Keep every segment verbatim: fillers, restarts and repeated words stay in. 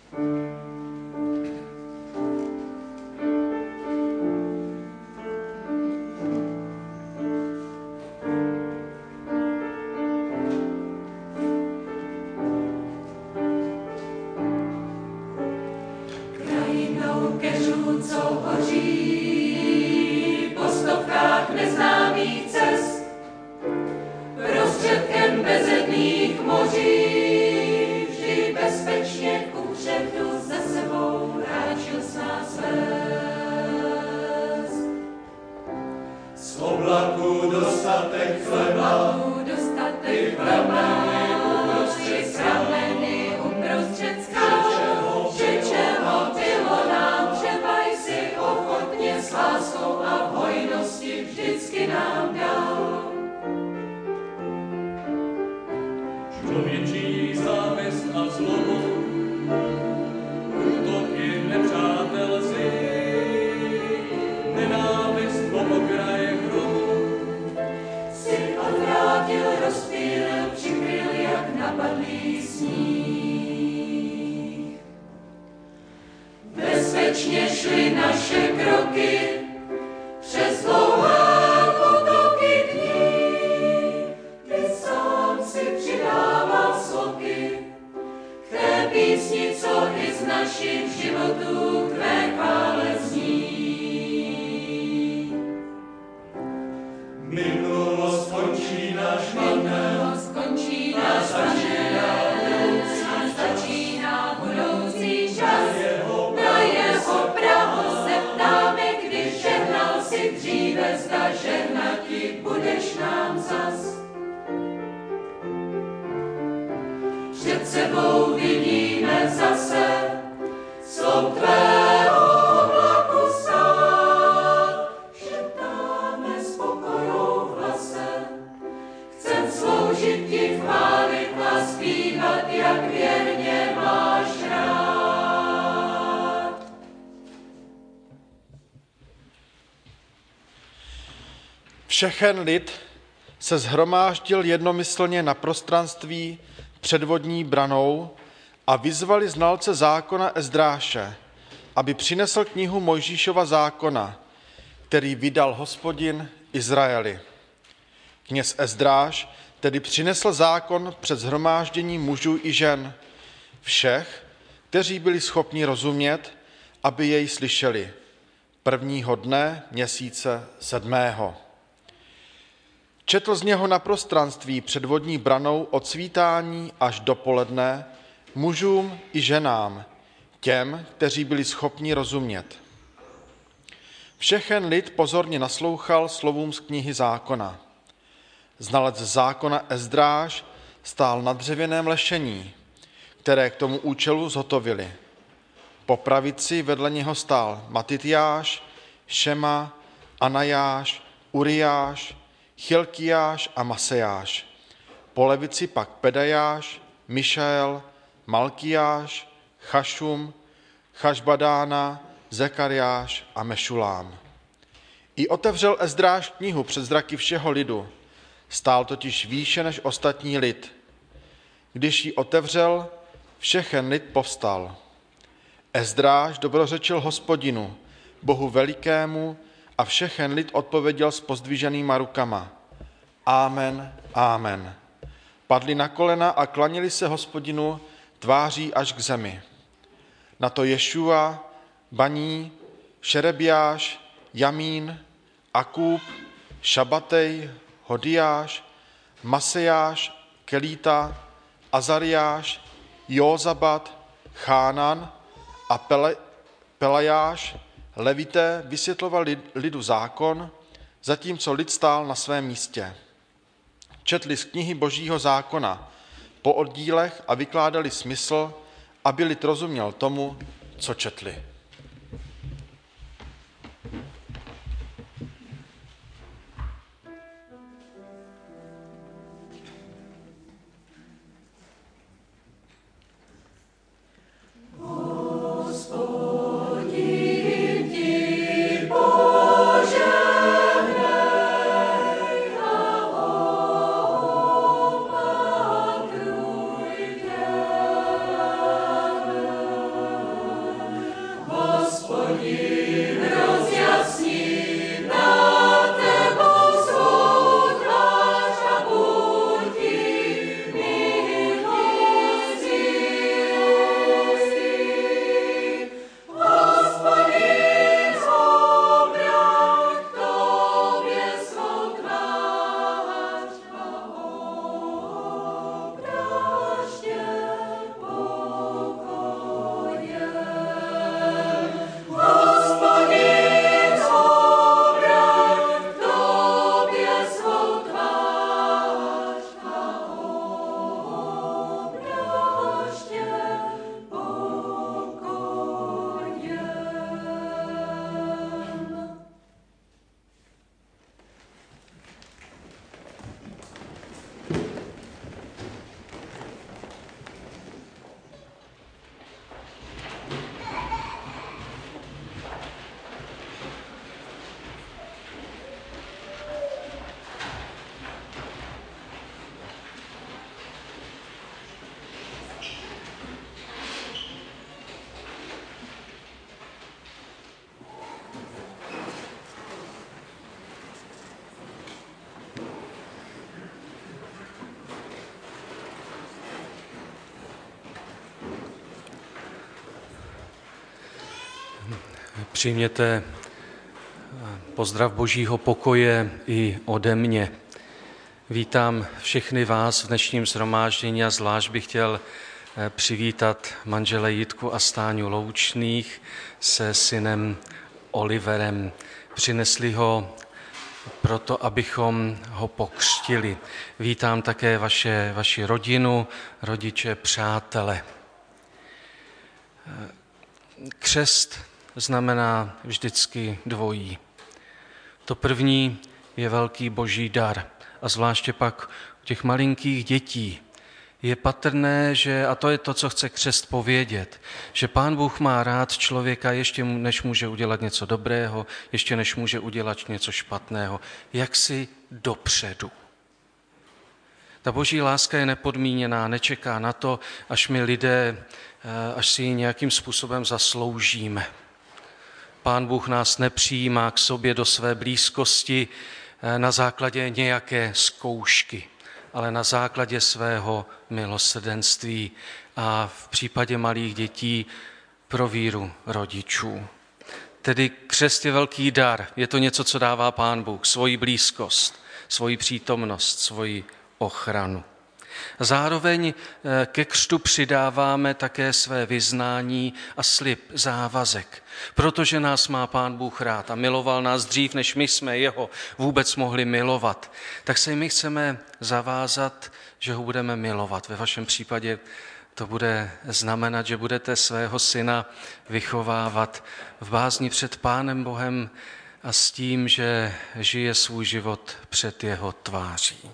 Všechen lid se shromáždil jednomyslně na prostranství před vodní branou a vyzvali znalce zákona Ezdráše, aby přinesl knihu Mojžíšova zákona, který vydal Hospodin Izraeli. Kněz Ezdráš tedy přinesl zákon před shromážděním mužů i žen, všech, kteří byli schopni rozumět, aby jej slyšeli, prvního dne měsíce sedmého. Četl z něho na prostranství před vodní branou od svítání až do poledne mužům i ženám, těm, kteří byli schopni rozumět. Všechen lid pozorně naslouchal slovům z knihy zákona. Znalec zákona Ezdráš stál na dřevěném lešení, které k tomu účelu zhotovili. Po pravici vedle něho stál Matitjáš, Šema, Anajáš, Uriáš, Chilkiáš a Masejáš. Po levici pak Pedajáš, Mišael, Malkiáš, Chašum, Chašbadána, Zekariáš a Mešulám. I otevřel Ezdráš knihu před zraky všeho lidu. Stál totiž výše než ostatní lid. Když ji otevřel, všechen lid povstal. Ezdráš dobrořečil Hospodinu, Bohu velikému, a všechen lid odpověděl s pozdviženýma rukama. Amen, amen. Padli na kolena a klanili se Hospodinu tváří až k zemi. Na to Ješua, Baní, Šerebiáš, Jamín, Akub, Šabatej, Hodiáš, Masejáš, Kelíta, Azariáš, Józabat, Chánan a Pele, Pelajáš, Levité, vysvětlovali lidu zákon, zatímco lid stál na svém místě. Četli z knihy Božího zákona po oddílech a vykládali smysl, aby lid rozuměl tomu, co četli. Přijměte pozdrav Božího pokoje i ode mě. Vítám všechny vás v dnešním shromáždění a zvlášť bych chtěl přivítat manžele Jitku a Stáňu Loučných se synem Oliverem. Přinesli ho proto, abychom ho pokřtili. Vítám také vaše, vaši rodinu, rodiče, přátele. Křest znamená vždycky dvojí. To první je velký boží dar a zvláště pak u těch malinkých dětí je patrné, že, a to je to, co chce křest povědět, že Pán Bůh má rád člověka ještě než může udělat něco dobrého, ještě než může udělat něco špatného, jaksi dopředu. Ta boží láska je nepodmíněná, nečeká na to, až my lidé, až si ji nějakým způsobem zasloužíme. Pán Bůh nás nepřijímá k sobě do své blízkosti na základě nějaké zkoušky, ale na základě svého milosrdenství a v případě malých dětí pro víru rodičů. Tedy křest je velký dar, je to něco, co dává Pán Bůh, svoji blízkost, svoji přítomnost, svoji ochranu. Zároveň ke křtu přidáváme také své vyznání a slib, závazek, protože nás má Pán Bůh rád a miloval nás dřív, než my jsme jeho vůbec mohli milovat. Tak se my chceme zavázat, že ho budeme milovat. Ve vašem případě to bude znamenat, že budete svého syna vychovávat v bázni před Pánem Bohem a s tím, že žije svůj život před jeho tváří.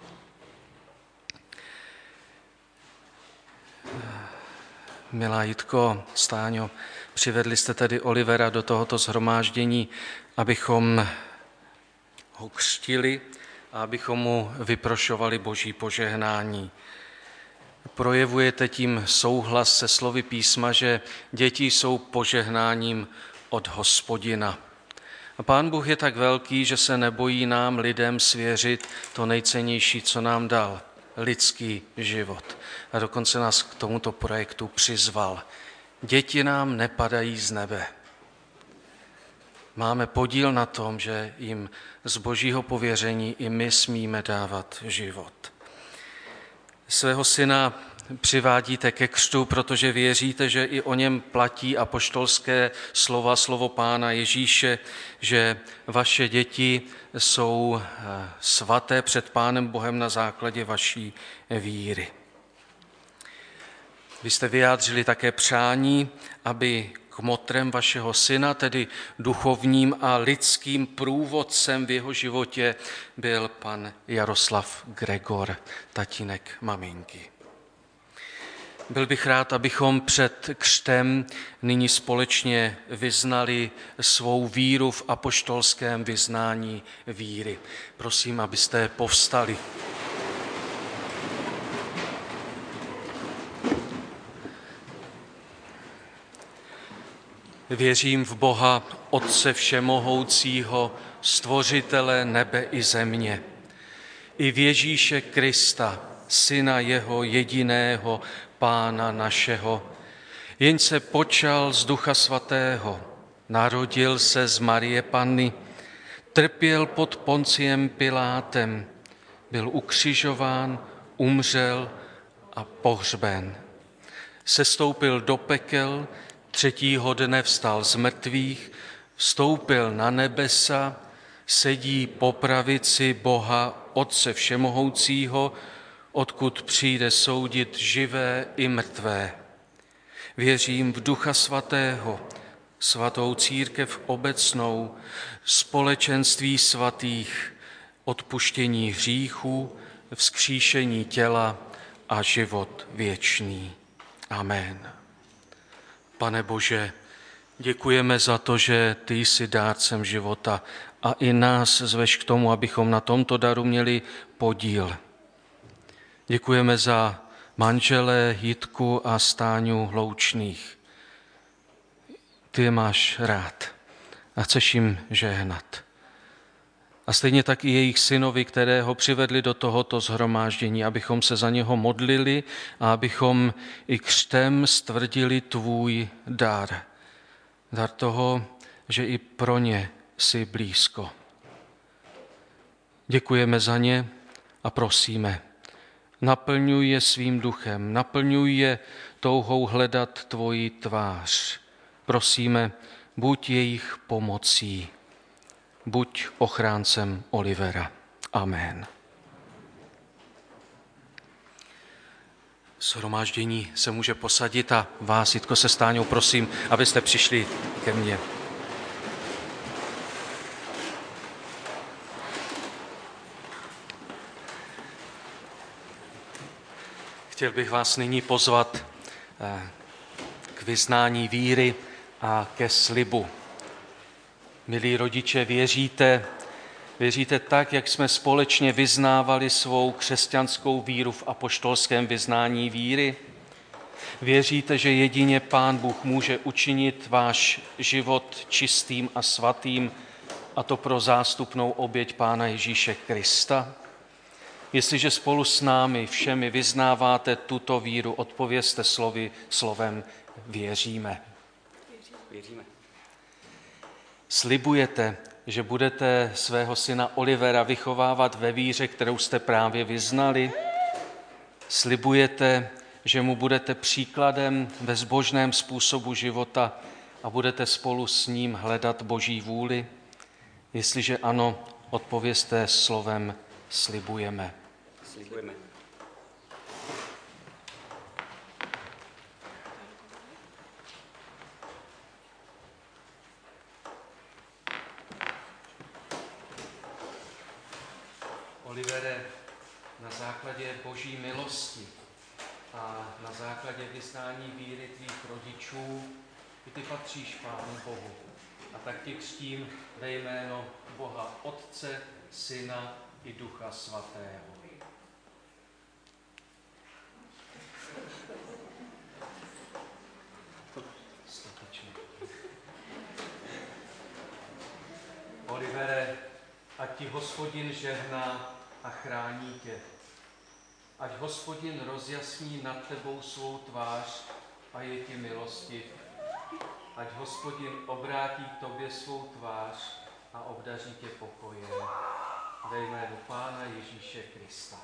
Milá Jitko, Stáňo, přivedli jste tedy Olivera do tohoto shromáždění, abychom ho křtili a abychom mu vyprošovali boží požehnání. Projevujete tím souhlas se slovy písma, že děti jsou požehnáním od Hospodina. A Pán Bůh je tak velký, že se nebojí nám lidem svěřit to nejcennější, co nám dal. Lidský život. A dokonce nás k tomuto projektu přizval. Děti nám nepadají z nebe. Máme podíl na tom, že jim z božího pověření i my smíme dávat život. Svého syna přivádíte ke křtu, protože věříte, že i o něm platí apoštolské slova, slovo Pána Ježíše, že vaše děti jsou svaté před Pánem Bohem na základě vaší víry. Vy jste vyjádřili také přání, aby kmotrem vašeho syna, tedy duchovním a lidským průvodcem v jeho životě, byl pan Jaroslav Gregor, tatínek maminky. Byl bych rád, abychom před křtem nyní společně vyznali svou víru v apoštolském vyznání víry. Prosím, abyste povstali. Věřím v Boha, Otce všemohoucího, stvořitele nebe i země, i v Ježíše Krista, Syna jeho jediného, Pána našeho, jenž se počal z Ducha Svatého, narodil se z Marie Panny, trpěl pod Ponciem Pilátem, byl ukřižován, umřel a pohřben. Sestoupil do pekel, třetího dne vstal z mrtvých, vstoupil na nebesa, sedí po pravici Boha Otce všemohoucího, odkud přijde soudit živé i mrtvé. Věřím v Ducha Svatého, svatou církev obecnou, společenství svatých, odpuštění hříchů, vzkříšení těla a život věčný. Amen. Pane Bože, děkujeme za to, že ty jsi dárcem života a i nás zveš k tomu, abychom na tomto daru měli podíl. Děkujeme za manžele Jitku a Stáňu Loučných. Ty je máš rád a chceš jim žehnat. A stejně tak i jejich synovi, kterého přivedli do tohoto shromáždění, abychom se za něho modlili a abychom i křtem stvrdili tvůj dar. Dar toho, že i pro ně jsi blízko. Děkujeme za ně a prosíme, naplňuj je svým duchem, naplňuj je touhou hledat tvoji tvář. Prosíme, buď jejich pomocí, buď ochráncem Olivera. Amen. Shromáždění se může posadit a vás, Jitko, se Stáňou, prosím, abyste přišli ke mně. Chtěl bych vás nyní pozvat k vyznání víry a ke slibu. Milí rodiče, věříte, věříte tak, jak jsme společně vyznávali svou křesťanskou víru v apoštolském vyznání víry? Věříte, že jedině Pán Bůh může učinit váš život čistým a svatým, a to pro zástupnou oběť Pána Ježíše Krista? Jestliže spolu s námi všemi vyznáváte tuto víru, odpovězte slovy, slovem věříme. Věříme. Slibujete, že budete svého syna Olivera vychovávat ve víře, kterou jste právě vyznali? Slibujete, že mu budete příkladem ve zbožném způsobu života a budete spolu s ním hledat Boží vůli? Jestliže ano, odpovězte slovem slibujeme. Slibujeme. Olivere, na základě Boží milosti a na základě vyznání víry tvých rodičů, i ty patříš Pánu Bohu. A tak tě křtím ve jméno Boha Otce, Syna i Ducha Svatého. Olivere, ať ti Hospodin žehná a chrání tě. Ať Hospodin rozjasní nad tebou svou tvář a je ti milostiv. Ať Hospodin obrátí k tobě svou tvář a obdaří tě pokojem. Ve jménu Pána Ježíše Krista.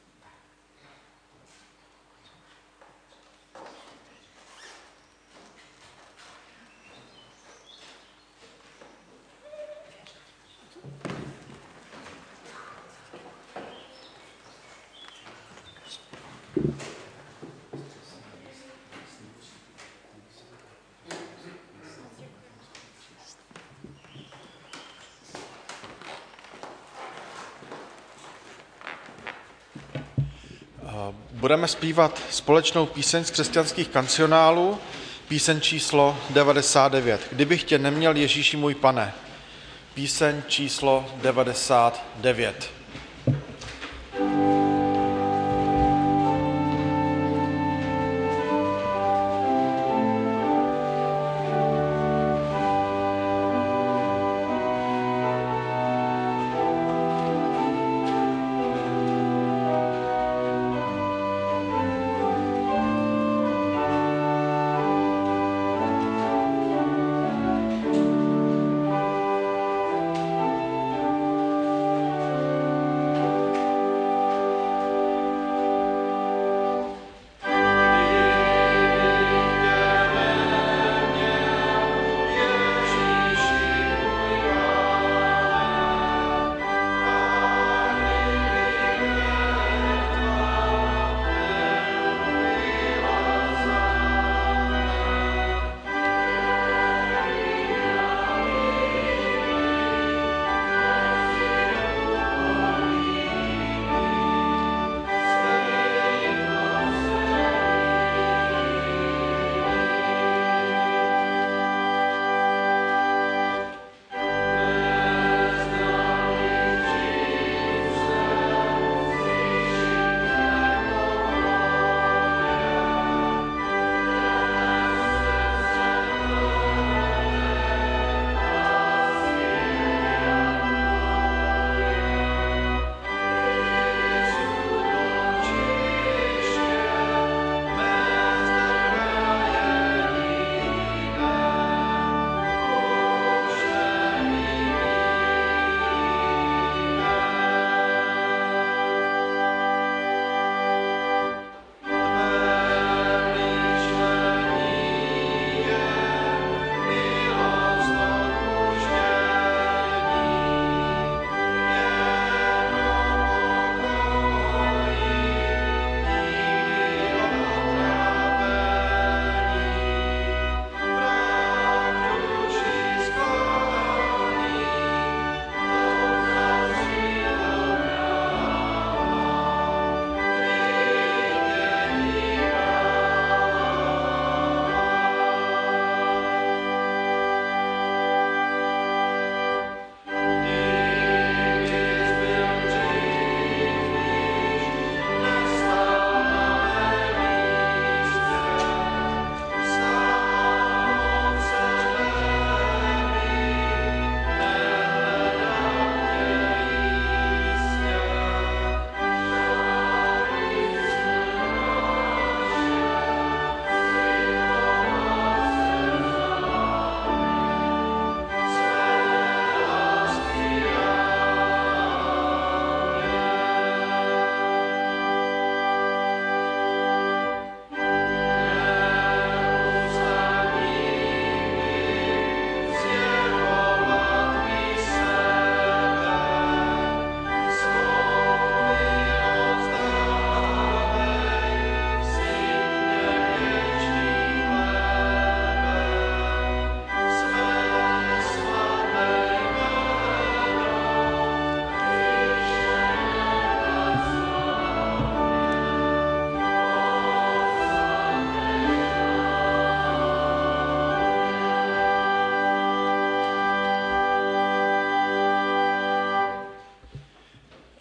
Budeme zpívat společnou píseň z křesťanských kancionálů, píseň číslo devadesát devět. Kdybych tě neměl, Ježíši můj Pane. Píseň číslo devadesát devět. Thank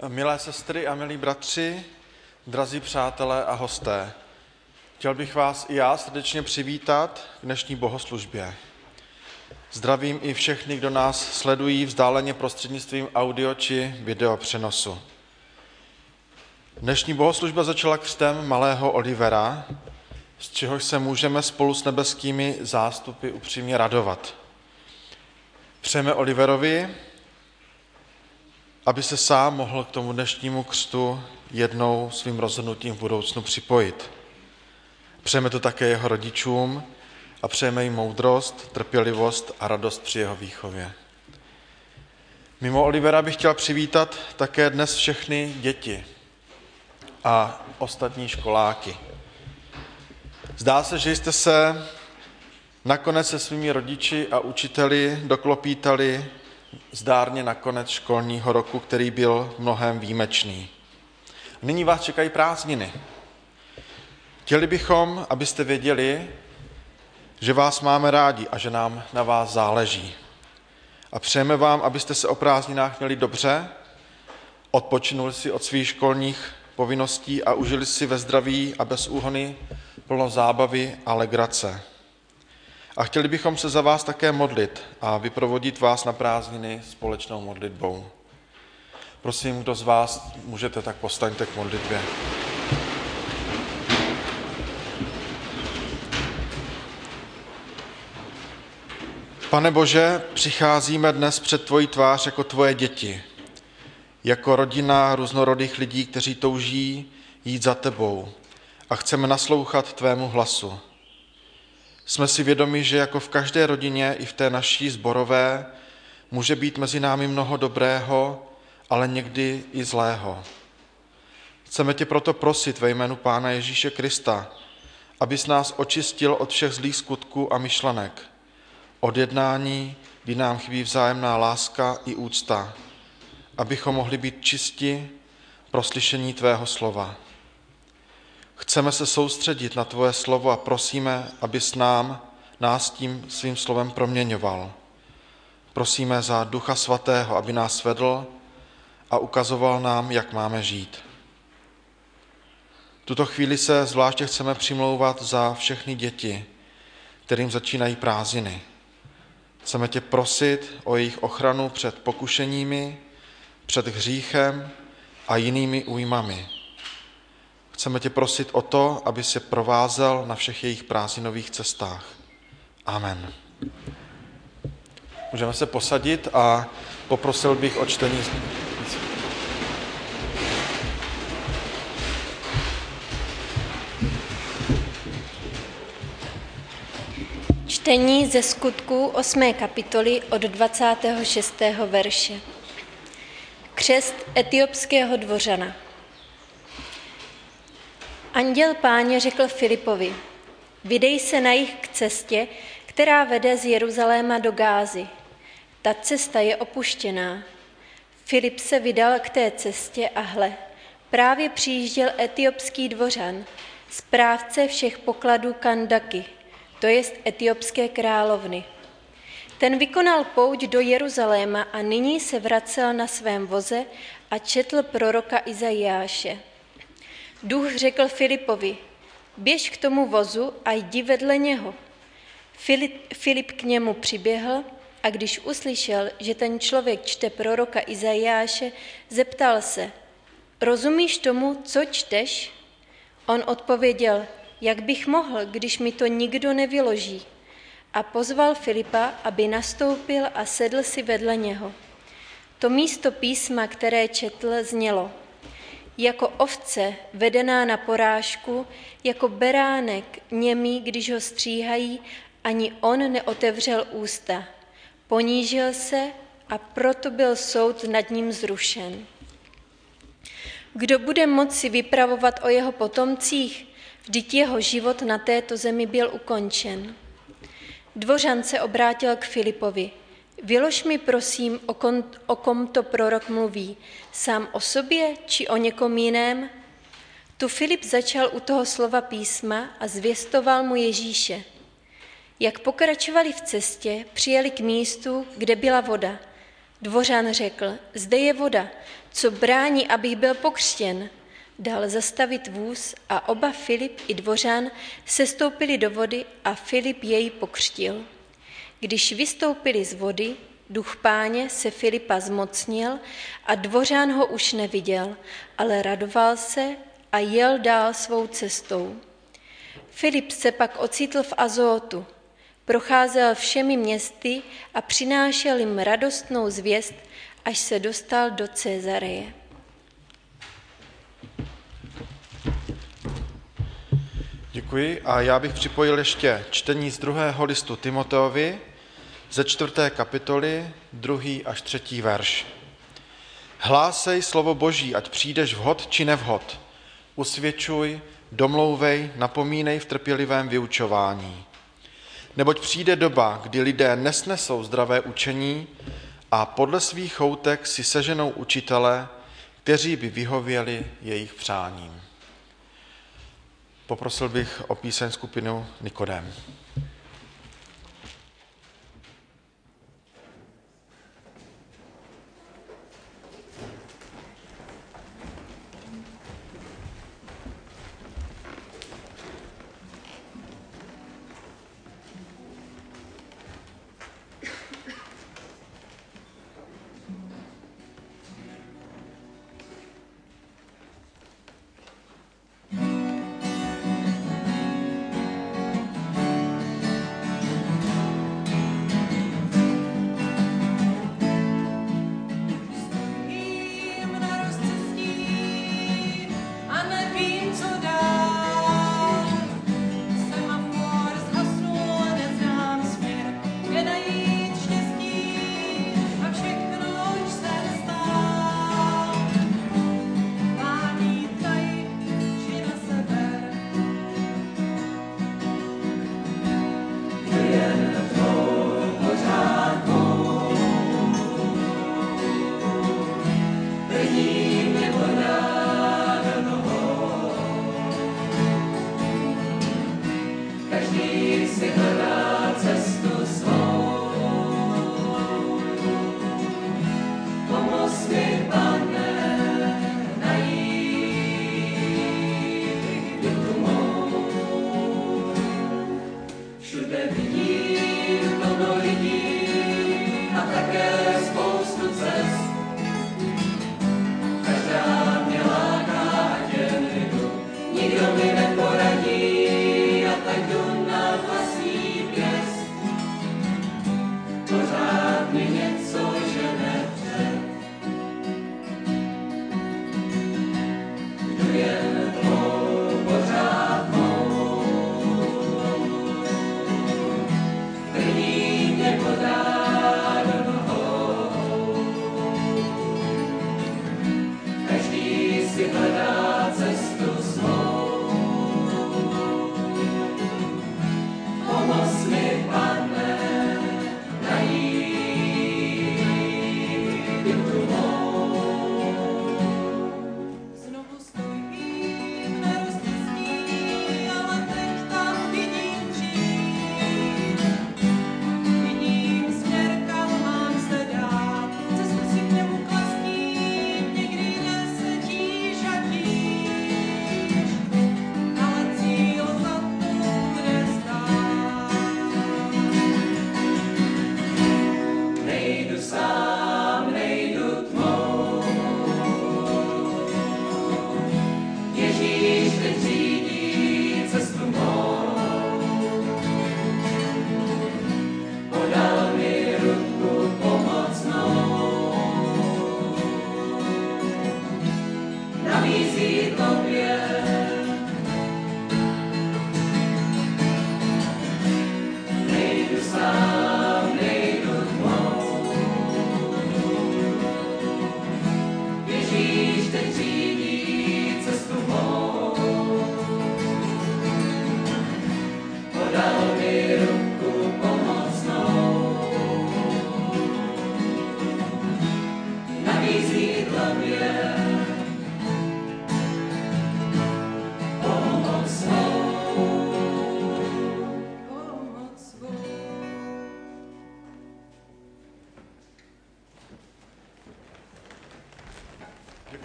Milé sestry a milí bratři, drazí přátelé a hosté, chtěl bych vás i já srdečně přivítat k dnešní bohoslužbě. Zdravím i všechny, kdo nás sledují vzdáleně prostřednictvím audio či video přenosu. Dnešní bohoslužba začala křtem malého Olivera, z čehož se můžeme spolu s nebeskými zástupy upřímně radovat. Přejeme Oliverovi, aby se sám mohl k tomu dnešnímu křtu jednou svým rozhodnutím v budoucnu připojit. Přejeme to také jeho rodičům a přejeme jim moudrost, trpělivost a radost při jeho výchově. Mimo Olivera bych chtěl přivítat také dnes všechny děti a ostatní školáky. Zdá se, že jste se nakonec se svými rodiči a učiteli doklopítali zdárně na konec školního roku, který byl mnohem výjimečný. Nyní vás čekají prázdniny. Chtěli bychom, abyste věděli, že vás máme rádi a že nám na vás záleží. A přejeme vám, abyste se o prázdninách měli dobře, odpočinuli si od svých školních povinností a užili si ve zdraví a bez úhony plno zábavy a legrace. A chtěli bychom se za vás také modlit a vyprovodit vás na prázdniny společnou modlitbou. Prosím, kdo z vás můžete, tak postaňte k modlitbě. Pane Bože, přicházíme dnes před tvoji tvář jako tvoje děti, jako rodina různorodých lidí, kteří touží jít za tebou a chceme naslouchat tvému hlasu. Jsme si vědomi, že jako v každé rodině, i v té naší sborové, může být mezi námi mnoho dobrého, ale někdy i zlého. Chceme tě proto prosit ve jménu Pána Ježíše Krista, abys nás očistil od všech zlých skutků a myšlenek, od jednání, kdy nám chybí vzájemná láska i úcta, abychom mohli být čisti pro slyšení tvého slova. Chceme se soustředit na tvoje slovo a prosíme, abys nám, nás tím svým slovem proměňoval. Prosíme za Ducha Svatého, aby nás vedl a ukazoval nám, jak máme žít. V tuto chvíli se zvláště chceme přimlouvat za všechny děti, kterým začínají prázdniny. Chceme tě prosit o jejich ochranu před pokušeními, před hříchem a jinými újmami. Chceme tě prosit o to, aby se provázel na všech jejich prázdninových cestách. Amen. Můžeme se posadit a poprosil bych o čtení. Čtení ze Skutků osmé kapitoly od dvacátého šestého verše. Křest etiopského dvořana. Anděl Páně řekl Filipovi, vydej se na jih k cestě, která vede z Jeruzaléma do Gázy. Ta cesta je opuštěná. Filip se vydal k té cestě a hle, právě přijížděl etiopský dvořan, správce všech pokladů Kandaky, to jest etiopské královny. Ten vykonal pouť do Jeruzaléma a nyní se vracel na svém voze a četl proroka Izajáše. Duch řekl Filipovi, běž k tomu vozu a jdi vedle něho. Filip, Filip k němu přiběhl a když uslyšel, že ten člověk čte proroka Izajáše, zeptal se, rozumíš tomu, co čteš? On odpověděl, jak bych mohl, když mi to nikdo nevyloží. A pozval Filipa, aby nastoupil a sedl si vedle něho. To místo písma, které četl, znělo, jako ovce vedená na porážku, jako beránek němý, když ho stříhají, ani on neotevřel ústa. Ponížil se a proto byl soud nad ním zrušen. Kdo bude moci vypravovat o jeho potomcích? Vždyť jeho život na této zemi byl ukončen. Dvořan se obrátil k Filipovi. Vylož mi prosím, o kom, o kom to prorok mluví, sám o sobě či o někom jiném? Tu Filip začal u toho slova písma a zvěstoval mu Ježíše. Jak pokračovali v cestě, přijeli k místu, kde byla voda. Dvořan řekl, zde je voda, co brání, abych byl pokřtěn. Dal zastavit vůz a oba Filip i Dvořan sestoupili do vody a Filip jej pokřtil. Když vystoupili z vody, duch Páně se Filipa zmocnil a Dvořan ho už neviděl, ale radoval se a jel dál svou cestou. Filip se pak ocitl v Azótu, procházel všemi městy a přinášel jim radostnou zvěst, až se dostal do Cezareje. Děkuji a já bych připojil ještě čtení z druhého listu Timoteovi ze čtvrté kapitoly, druhý až třetí verš. Hlásej slovo Boží, ať přijdeš vhod či nevhod. Usvědčuj, domlouvej, napomínej v trpělivém vyučování. Neboť přijde doba, kdy lidé nesnesou zdravé učení a podle svých choutek si seženou učitele, kteří by vyhověli jejich přáním. Poprosil bych o píseň skupinu Nikodem.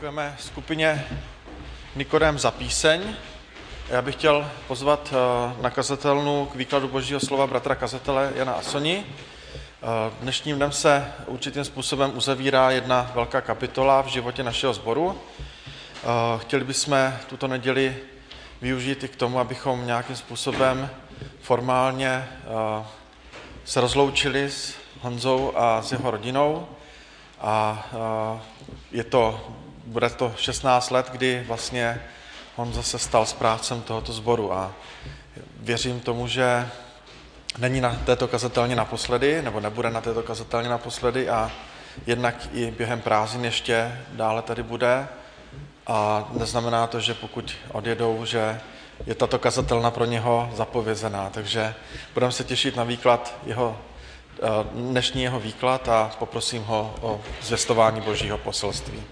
Děkujeme skupině Nikodem za píseň. Já bych chtěl pozvat na kazatelnu k výkladu Božího slova bratra kazatele Jana Asoni. Dnešním dnem se určitým způsobem uzavírá jedna velká kapitola v životě našeho sboru. Chtěli bychom tuto neděli využít i k tomu, abychom nějakým způsobem formálně se rozloučili s Honzou a s jeho rodinou. A je to, bude to šestnáct let, kdy vlastně Honza se stal správcem tohoto sboru a věřím tomu, že není na této kazatelně naposledy, nebo nebude na této kazatelně naposledy a jednak i během prázdnin ještě dále tady bude a neznamená to, že pokud odjedou, že je tato kazatelna pro něho zapovězená, takže budeme se těšit na výklad jeho, dnešní jeho výklad a poprosím ho o zvěstování Božího poselství.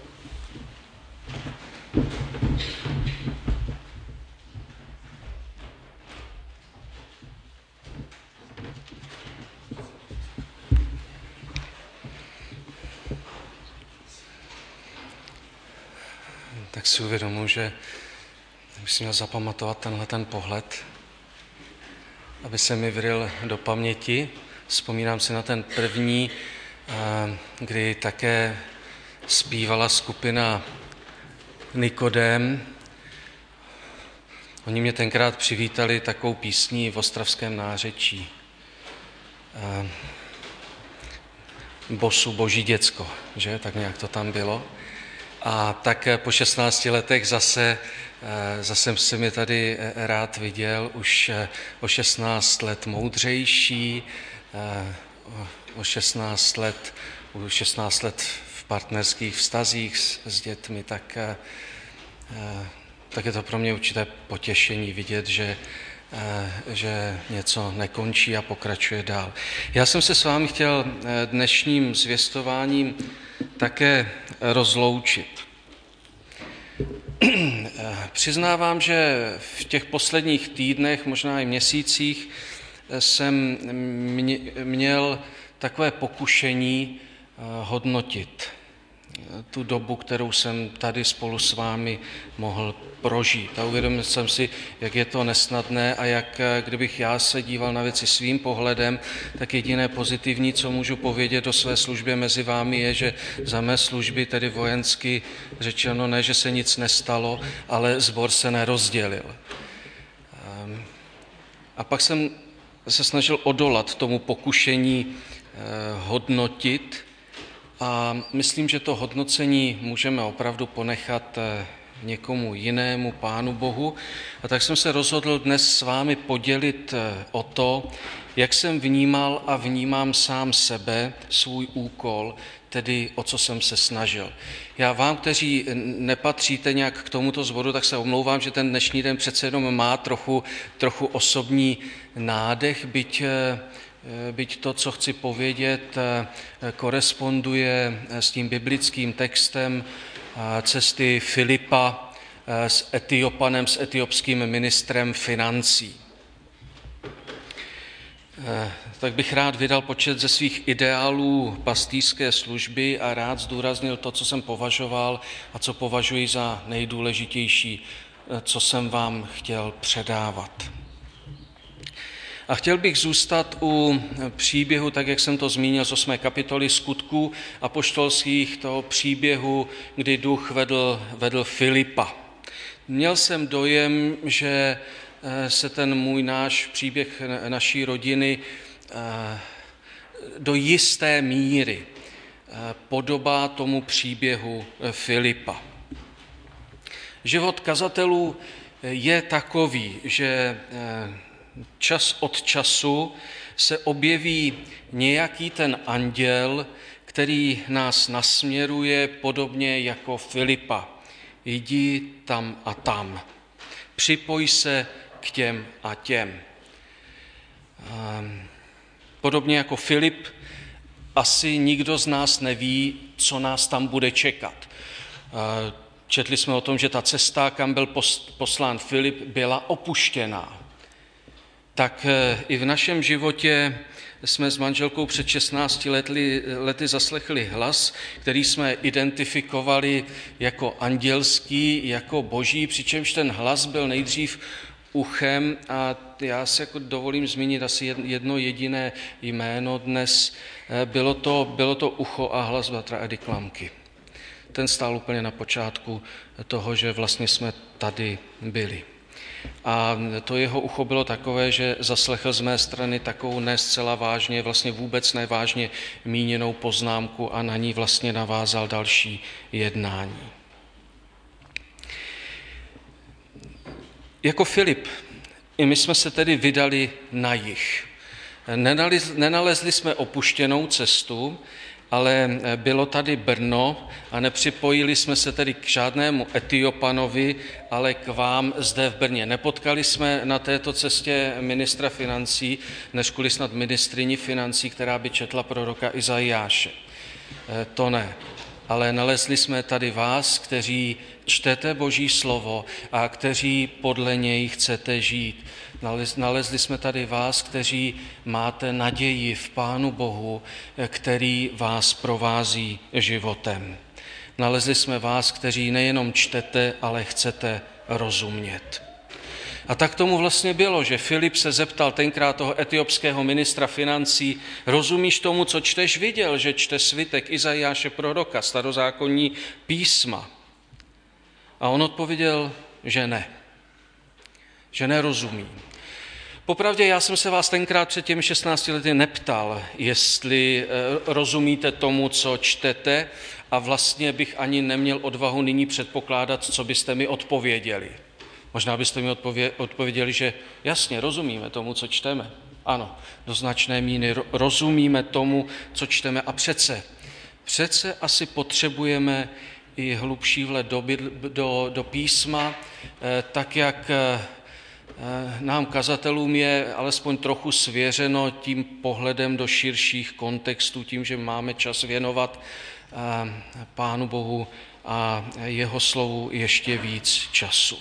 Tak si uvědomuji, že bych si měl zapamatovat tenhle ten pohled, aby se mi vryl do paměti. Vzpomínám si na ten první, kdy také zpívala skupina Nikodem. Oni mě tenkrát přivítali takovou písní v ostravském nářečí. Bosu boží děcko, že? Tak nějak to tam bylo. A tak po šestnácti letech zase, zase jsem je tady rád viděl, už o šestnáct let moudřejší, o šestnáct let, o šestnáct let v partnerských vztazích s, s dětmi, tak, tak je to pro mě určité potěšení vidět, že, že něco nekončí a pokračuje dál. Já jsem se s vámi chtěl dnešním zvěstováním také rozloučit. Přiznávám, že v těch posledních týdnech, možná i měsících, jsem měl takové pokušení hodnotit tu dobu, kterou jsem tady spolu s vámi mohl prožít. A uvědomil jsem si, jak je to nesnadné a jak, kdybych já se díval na věci svým pohledem, tak jediné pozitivní, co můžu povědět o své službě mezi vámi, je, že za mé služby, tedy vojensky řečeno, ne, že se nic nestalo, ale sbor se nerozdělil. A pak jsem se snažil odolat tomu pokušení hodnotit, a myslím, že to hodnocení můžeme opravdu ponechat někomu jinému, Pánu Bohu. A tak jsem se rozhodl dnes s vámi podělit o to, jak jsem vnímal a vnímám sám sebe, svůj úkol, tedy o co jsem se snažil. Já vám, kteří nepatříte nějak k tomuto sboru, tak se omlouvám, že ten dnešní den přece jenom má trochu, trochu osobní nádech, byť Byť to, co chci povědět, koresponduje s tím biblickým textem cesty Filipa s Etiopanem, s etiopským ministrem financí. Tak bych rád vydal počet ze svých ideálů pastýřské služby a rád zdůraznil to, co jsem považoval a co považuji za nejdůležitější, co jsem vám chtěl předávat. A chtěl bych zůstat u příběhu, tak jak jsem to zmínil z osmé kapitoly Skutků apoštolských, toho příběhu, kdy duch vedl, vedl Filipa. Měl jsem dojem, že se ten můj náš příběh naší rodiny do jisté míry podobá tomu příběhu Filipa. Život kazatelů je takový, že čas od času se objeví nějaký ten anděl, který nás nasměruje podobně jako Filipa. Jdi tam a tam. Připoj se k těm a těm. Podobně jako Filip, asi nikdo z nás neví, co nás tam bude čekat. Četli jsme o tom, že ta cesta, kam byl poslán Filip, byla opuštěná. tak i v našem životě jsme s manželkou před šestnácti lety, lety zaslechli hlas, který jsme identifikovali jako andělský, jako boží, přičemž ten hlas byl nejdřív uchem a já si jako dovolím zmínit asi jedno jediné jméno dnes. Bylo to, bylo to ucho a hlas bratra Edy Klamky. Ten stál úplně na počátku toho, že vlastně jsme tady byli. A to jeho ucho bylo takové, že zaslechl z mé strany takovou ne zcela vážně, vlastně vůbec nevážně míněnou poznámku a na ní vlastně navázal další jednání. Jako Filip, i my jsme se tedy vydali na jih. Nenalezli jsme opuštěnou cestu, ale bylo tady Brno a nepřipojili jsme se tedy k žádnému Etiopanovi, ale k vám zde v Brně. Nepotkali jsme na této cestě ministra financí, než kvůli snad ministryni financí, která by četla proroka Izajáše. To ne. Ale nalezli jsme tady vás, kteří čtete Boží slovo a kteří podle něj chcete žít. Nalezli jsme tady vás, kteří máte naději v Pánu Bohu, který vás provází životem. Nalezli jsme vás, kteří nejenom čtete, ale chcete rozumět. A tak tomu vlastně bylo, že Filip se zeptal tenkrát toho etiopského ministra financí, rozumíš tomu, co čteš? Viděl, že čte svitek Izajáše proroka, starozákonní písma. A on odpověděl, že ne, že nerozumí. Popravdě já jsem se vás tenkrát před těmi šestnácti lety neptal, jestli rozumíte tomu, co čtete, a vlastně bych ani neměl odvahu nyní předpokládat, co byste mi odpověděli. Možná byste mi odpověděli, že jasně, rozumíme tomu, co čteme. Ano, do značné míry rozumíme tomu, co čteme. A přece, přece asi potřebujeme i hlubší vhled do, do, do písma, tak jak nám kazatelům je alespoň trochu svěřeno tím pohledem do širších kontextů, tím, že máme čas věnovat Pánu Bohu a jeho slovu ještě víc času.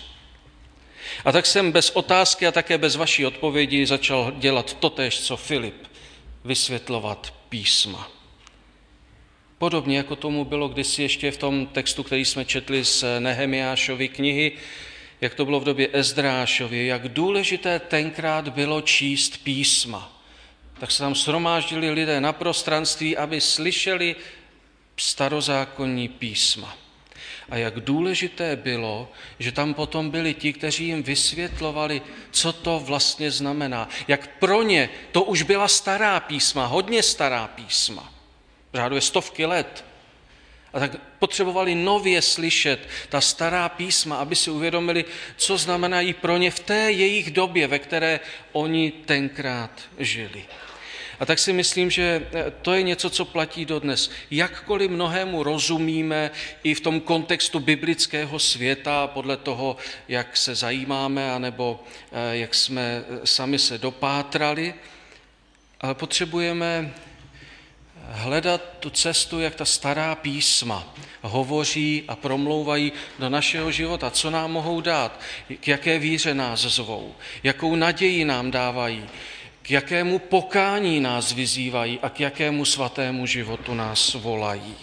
A tak jsem bez otázky a také bez vaší odpovědi začal dělat totéž, co Filip, vysvětlovat písma. Podobně jako tomu bylo kdysi ještě v tom textu, který jsme četli z Nehemiášovy knihy, jak to bylo v době Ezdrášovy, jak důležité tenkrát bylo číst písma. Tak se tam shromáždili lidé na prostranství, aby slyšeli starozákonní písma. A jak důležité bylo, že tam potom byli ti, kteří jim vysvětlovali, co to vlastně znamená. Jak pro ně to už byla stará písma, hodně stará písma, řádově stovky let. A tak potřebovali nově slyšet ta stará písma, aby si uvědomili, co znamenají pro ně v té jejich době, ve které oni tenkrát žili. A tak si myslím, že to je něco, co platí dodnes. Jakkoliv mnohému rozumíme i v tom kontextu biblického světa, podle toho, jak se zajímáme, anebo jak jsme sami se dopátrali, ale potřebujeme hledat tu cestu, jak ta stará písma hovoří a promlouvají do našeho života, co nám mohou dát, k jaké víře nás zvou, jakou naději nám dávají, k jakému pokání nás vyzývají a k jakému svatému životu nás volají.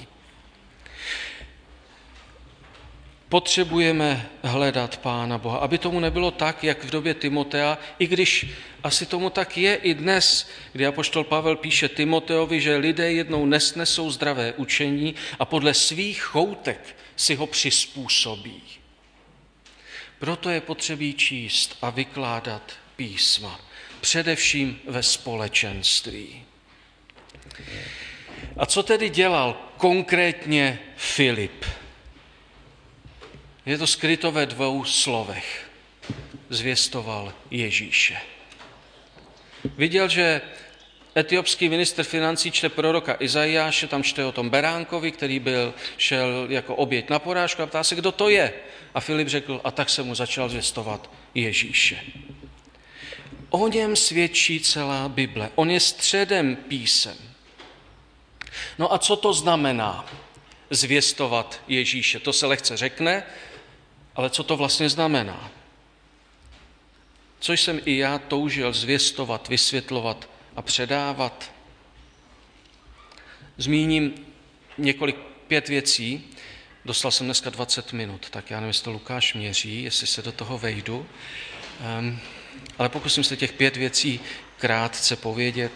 Potřebujeme hledat Pána Boha, aby tomu nebylo tak, jak v době Timotea, i když asi tomu tak je i dnes, kdy apoštol Pavel píše Timoteovi, že lidé jednou nesnesou zdravé učení a podle svých choutek si ho přizpůsobí. Proto je potřebí číst a vykládat písma, především ve společenství. A co tedy dělal konkrétně Filip? Je to skryto ve dvou slovech. Zvěstoval Ježíše. Viděl, že etiopský ministr financí čte proroka Izajáše, tam čte o tom beránkovi, který byl, šel jako oběť na porážku a ptá se, kdo to je. A Filip řekl, a tak se mu začal zvěstovat Ježíše. O něm svědčí celá Bible. On je středem písem. No a co to znamená zvěstovat Ježíše? To se lehce řekne, ale co to vlastně znamená? co jsem i já toužil zvěstovat, vysvětlovat a předávat. Zmíním několik, pět věcí. Dostal jsem dneska dvacet minut, tak já nevím, jestli to Lukáš měří, jestli se do toho vejdu. Um, ale pokusím se těch pět věcí krátce povědět.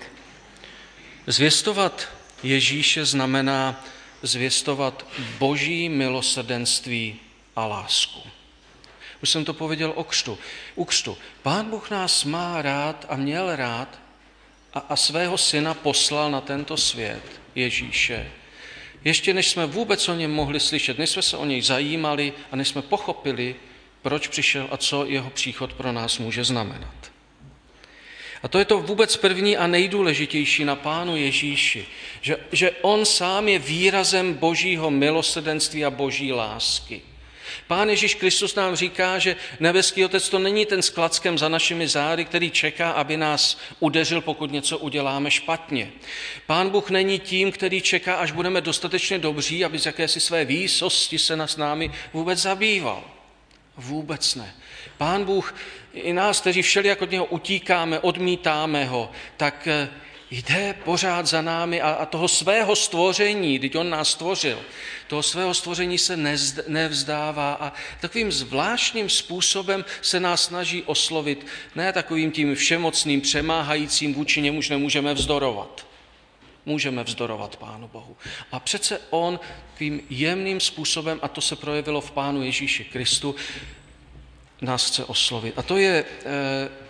Zvěstovat Ježíše znamená zvěstovat Boží milosrdenství a lásku. Už jsem to pověděl o křtu. U křtu. Pán Bůh nás má rád a měl rád a, a svého syna poslal na tento svět, Ježíše. Ještě než jsme vůbec o něm mohli slyšet, než jsme se o něj zajímali a než jsme pochopili, proč přišel a co jeho příchod pro nás může znamenat. A to je to vůbec první a nejdůležitější na Pánu Ježíši, že, že on sám je výrazem Božího milosrdenství a Boží lásky. Pán Ježíš Kristus nám říká, že nebeský Otec to není ten s klackem za našimi zády, který čeká, aby nás udeřil, pokud něco uděláme špatně. Pán Bůh není tím, který čeká, až budeme dostatečně dobří, aby z jakési své výsosti se nás námi vůbec zabýval. Vůbec ne. Pán Bůh i nás, kteří všelijak od něho utíkáme, odmítáme ho, tak jde pořád za námi a, a toho svého stvoření, když on nás stvořil, toho svého stvoření se nezd, nevzdává a takovým zvláštním způsobem se nás snaží oslovit, ne takovým tím všemocným, přemáhajícím, vůči němuž nemůžeme vzdorovat. Můžeme vzdorovat Pánu Bohu. A přece on takovým jemným způsobem, a to se projevilo v Pánu Ježíši Kristu, nás chce oslovit. A to je... Eh,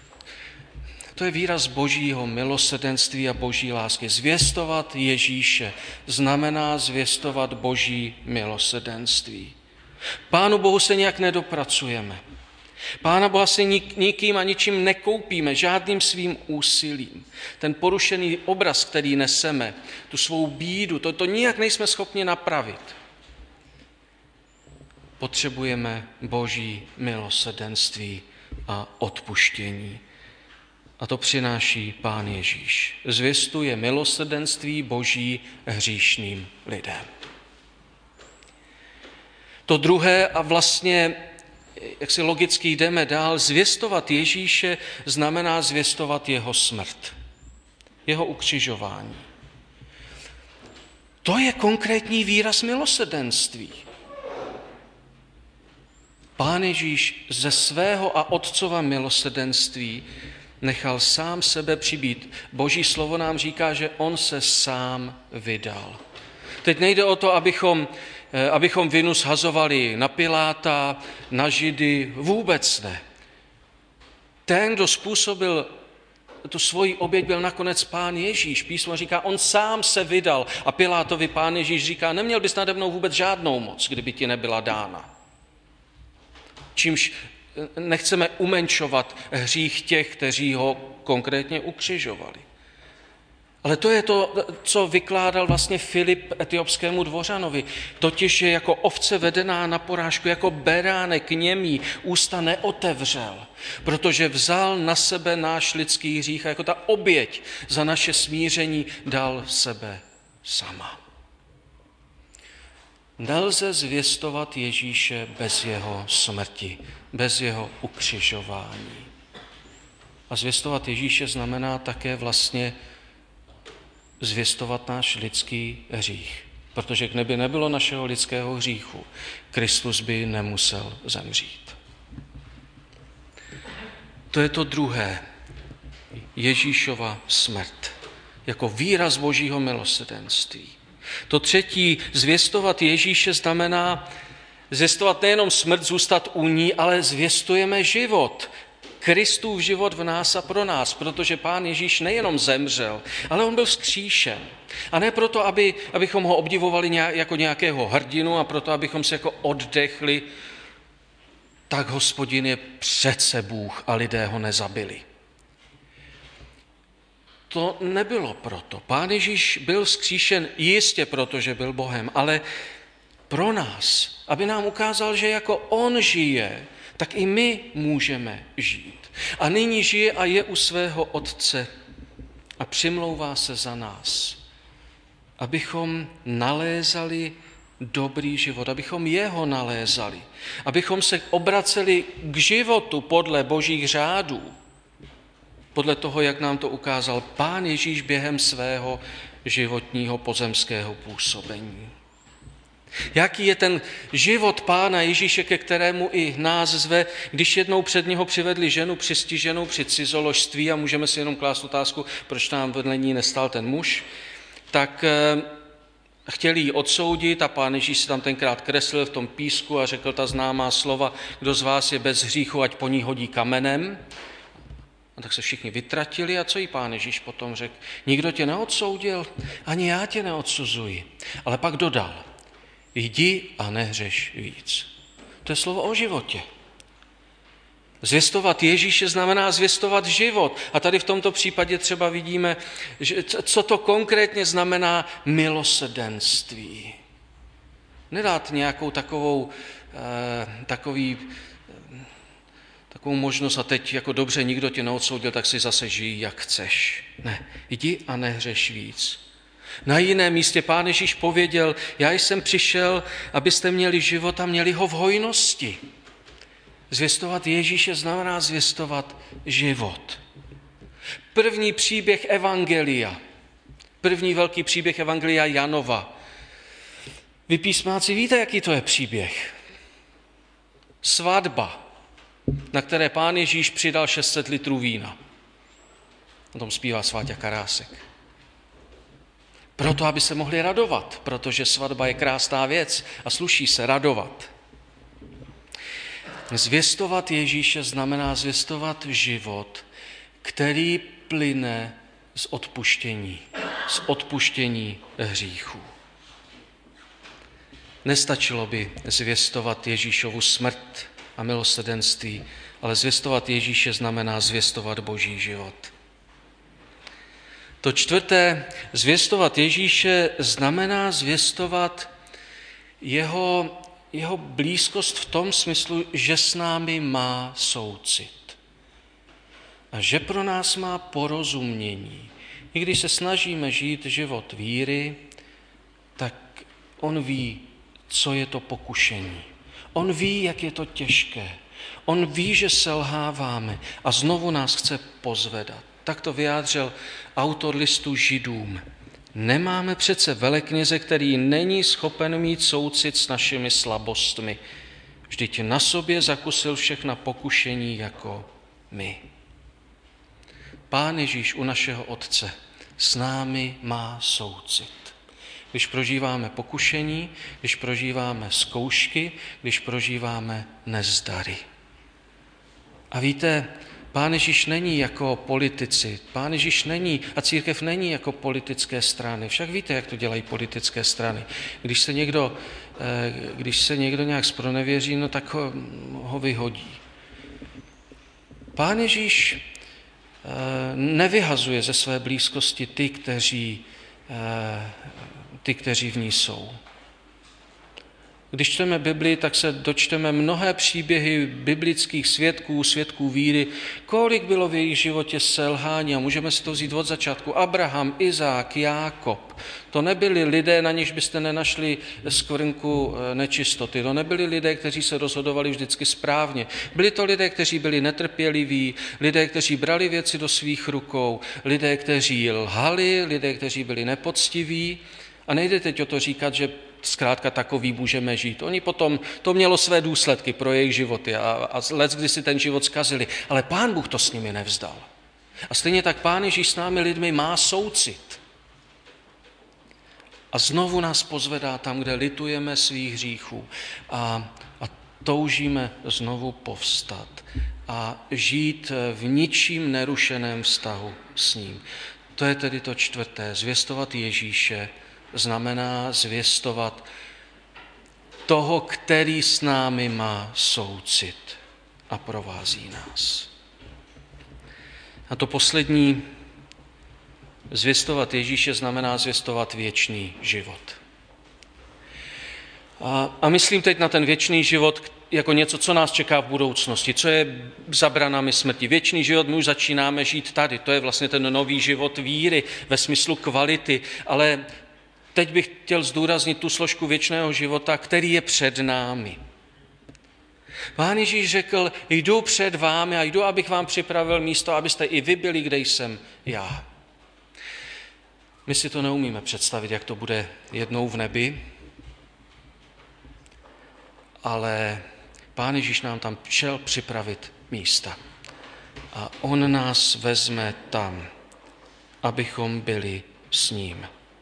To je výraz Božího milosrdenství a Boží lásky. Zvěstovat Ježíše znamená zvěstovat Boží milosrdenství. Pánu Bohu se nějak nedopracujeme. Pána Boha se nik, nikým a ničím nekoupíme, žádným svým úsilím. Ten porušený obraz, který neseme, tu svou bídu, to, to nijak nejsme schopni napravit. Potřebujeme Boží milosrdenství a odpuštění. A to přináší Pán Ježíš. Zvěstuje milosrdenství Boží hříšným lidem. To druhé a vlastně, jak si logicky jdeme dál, zvěstovat Ježíše znamená zvěstovat jeho smrt, jeho ukřižování. To je konkrétní výraz milosrdenství. Pán Ježíš ze svého a Otcova milosrdenství nechal sám sebe přibít. Boží slovo nám říká, že on se sám vydal. Teď nejde o to, abychom, abychom vinu shazovali na Piláta, na Židy, vůbec ne. Ten, kdo způsobil tu svoji oběť, byl nakonec Pán Ježíš. Písmo říká, on sám se vydal a Pilátovi Pán Ježíš říká, neměl bys nade mnou vůbec žádnou moc, kdyby ti nebyla dána. Čímž nechceme umenšovat hřích těch, kteří ho konkrétně ukřižovali. Ale to je to, co vykládal vlastně Filip etiopskému dvořanovi. Totiž je jako ovce vedená na porážku, jako beránek němý, ústa neotevřel, protože vzal na sebe náš lidský hřích a jako ta oběť za naše smíření dal sebe sama. Nelze zvěstovat Ježíše bez jeho smrti, bez jeho ukřižování. A zvěstovat Ježíše znamená také vlastně zvěstovat náš lidský hřích. Protože kdyby nebylo našeho lidského hříchu, Kristus by nemusel zemřít. To je to druhé. Ježíšova smrt jako výraz Božího milosrdenství. To třetí, zvěstovat Ježíše znamená zvěstovat nejenom smrt, zůstat u ní, ale zvěstujeme život. Kristův život v nás a pro nás, protože Pán Ježíš nejenom zemřel, ale on byl vzkříšen. A ne proto, aby, abychom ho obdivovali nějak, jako nějakého hrdinu a proto, abychom se jako oddechli, tak Hospodin je přece Bůh a lidé ho nezabili. To nebylo proto. Pán Ježíš byl vzkříšen jistě proto, že byl Bohem, ale pro nás, aby nám ukázal, že jako on žije, tak i my můžeme žít. A nyní žije a je u svého Otce a přimlouvá se za nás, abychom nalézali dobrý život, abychom jeho nalézali, abychom se obraceli k životu podle božích řádů, podle toho, jak nám to ukázal Pán Ježíš během svého životního pozemského působení. Jaký je ten život Pána Ježíše, ke kterému i nás zve, když jednou před něho přivedli ženu přistiženou při cizoložství a můžeme si jenom klást otázku, proč tam vedle ní nestál ten muž, tak chtěli ji odsoudit a Pán Ježíš si tam tenkrát kreslil v tom písku a řekl ta známá slova, kdo z vás je bez hříchu, ať po ní hodí kamenem. A tak se všichni vytratili a co jí Pán Ježíš potom řekl? Nikdo tě neodsoudil, ani já tě neodsuzuji. Ale pak dodal, jdi a nehřeš víc. To je slovo o životě. Zvěstovat Ježíše znamená zvěstovat život. A tady v tomto případě třeba vidíme, že co to konkrétně znamená milosrdenství. Nedát nějakou takovou, eh, takový, eh, takovou možnost a teď jako dobře, nikdo tě neodsoudil, tak si zase žij, jak chceš. Ne, jdi a nehřeš víc. Na jiném místě Pán Ježíš pověděl, já jsem přišel, abyste měli život a měli ho v hojnosti. Zvěstovat Ježíše znamená zvěstovat život. První příběh evangelia, první velký příběh evangelia Janova. Vy písmáci víte, jaký to je příběh? Svatba, na které Pán Ježíš přidal šest set litrů vína. O tom zpívá Sváťa Karásek. Proto, aby se mohli radovat, protože svatba je krásná věc a sluší se radovat. Zvěstovat Ježíše znamená zvěstovat život, který plyne z odpuštění, z odpuštění hříchů. Nestačilo by zvěstovat Ježíšovu smrt a milosrdenství, ale zvěstovat Ježíše znamená zvěstovat Boží život. To čtvrté, zvěstovat Ježíše znamená zvěstovat jeho, jeho blízkost v tom smyslu, že s námi má soucit. A že pro nás má porozumění. I když se snažíme žít život víry, tak on ví, co je to pokušení. On ví, jak je to těžké. On ví, že selháváme a znovu nás chce pozvedat. Tak to vyjádřil autor listu Židům. Nemáme přece velekněze, který není schopen mít soucit s našimi slabostmi. Vždyť na sobě zakusil všechna pokušení jako my. Pán Ježíš u našeho Otce s námi má soucit. Když prožíváme pokušení, když prožíváme zkoušky, když prožíváme nezdary. A víte, Pán Ježíš není jako politici, Pán Ježíš není a církev není jako politické strany. Však víte, jak to dělají politické strany. Když se někdo, když se někdo nějak zpronevěří, no tak ho, ho vyhodí. Pán Ježíš nevyhazuje ze své blízkosti ty, kteří, ty, kteří v ní jsou. Když čteme Bibli, tak se dočteme mnohé příběhy biblických svědků, svědků víry, kolik bylo v jejich životě selhání a můžeme si to vzít od začátku. Abraham, Izák, Jákob. To nebyli lidé, na něž byste nenašli skvrnku nečistoty. To nebyli lidé, kteří se rozhodovali vždycky správně. Byli to lidé, kteří byli netrpěliví, lidé, kteří brali věci do svých rukou, lidé, kteří lhali, lidé, kteří byli nepoctiví. A nejde teď o to říkat, že zkrátka takový můžeme žít. Oni potom, to mělo své důsledky pro jejich životy a, a leckdy si ten život zkazili, ale Pán Bůh to s nimi nevzdal. A stejně tak Pán Ježíš s námi lidmi má soucit. A znovu nás pozvedá tam, kde litujeme svých hříchů a, a toužíme znovu povstat a žít v ničím nerušeném vztahu s ním. To je tedy to čtvrté, zvěstovat Ježíše znamená zvěstovat toho, který s námi má soucit a provází nás. A to poslední, zvěstovat Ježíše znamená zvěstovat věčný život. A, a myslím teď na ten věčný život jako něco, co nás čeká v budoucnosti, co je za branami smrti. Věčný život my už začínáme žít tady, to je vlastně ten nový život víry ve smyslu kvality, ale teď bych chtěl zdůraznit tu složku věčného života, který je před námi. Pán Ježíš řekl, jdu před vámi a jdu, abych vám připravil místo, abyste i vy byli, kde jsem já. My si to neumíme představit, jak to bude jednou v nebi, ale Pán Ježíš nám tam šel připravit místa. A on nás vezme tam, abychom byli s ním.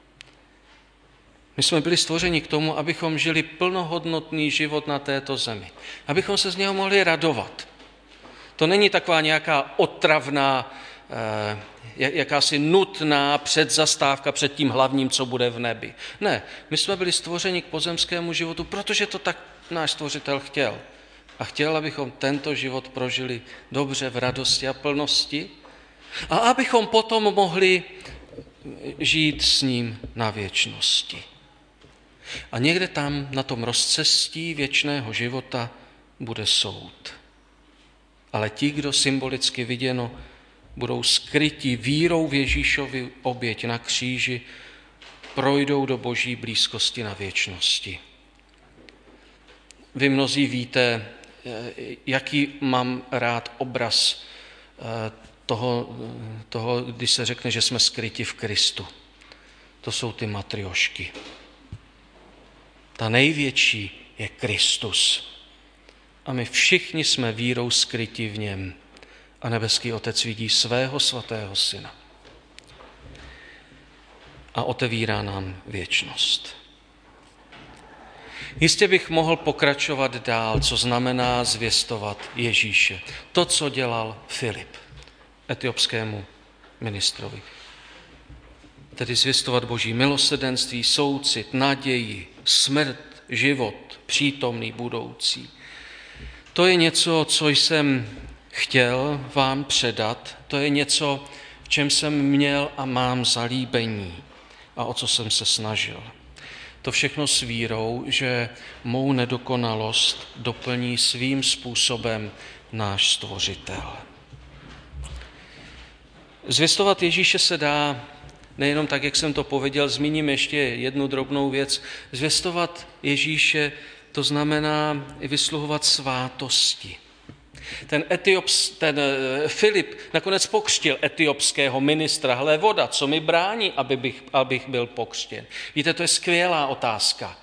My jsme byli stvořeni k tomu, abychom žili plnohodnotný život na této zemi. Abychom se z něho mohli radovat. To není taková nějaká otravná, jakási nutná předzastávka před tím hlavním, co bude v nebi. Ne, my jsme byli stvořeni k pozemskému životu, protože to tak náš stvořitel chtěl. A chtěl, abychom tento život prožili dobře v radosti a plnosti a abychom potom mohli žít s ním na věčnosti. A někde tam na tom rozcestí věčného života bude soud. Ale ti, kdo symbolicky viděno budou skryti vírou v Ježíšovi oběť na kříži, projdou do boží blízkosti na věčnosti. Vy mnozí víte, jaký mám rád obraz toho, toho, když se řekne, že jsme skryti v Kristu. To jsou ty matriošky. Ta největší je Kristus. A my všichni jsme vírou skryti v něm. A nebeský Otec vidí svého svatého syna. A otevírá nám věčnost. Jistě bych mohl pokračovat dál, co znamená zvěstovat Ježíše. To, co dělal Filip, etiopskému ministrovi. Tedy zvěstovat boží milosrdenství, soucit, naději, smrt, život, přítomný, budoucí. To je něco, co jsem chtěl vám předat. To je něco, v čem jsem měl a mám zalíbení a o co jsem se snažil. To všechno s vírou, že mou nedokonalost doplní svým způsobem náš Stvořitel. Zvěstovat Ježíše se dá nejenom tak, jak jsem to pověděl, zmíním ještě jednu drobnou věc. Zvěstovat Ježíše, to znamená i vysluhovat svátosti. Ten, Etiops, ten Filip nakonec pokřtil etiopského ministra. Hle, voda, co mi brání, aby bych, abych byl pokřtěn? Víte, to je skvělá otázka.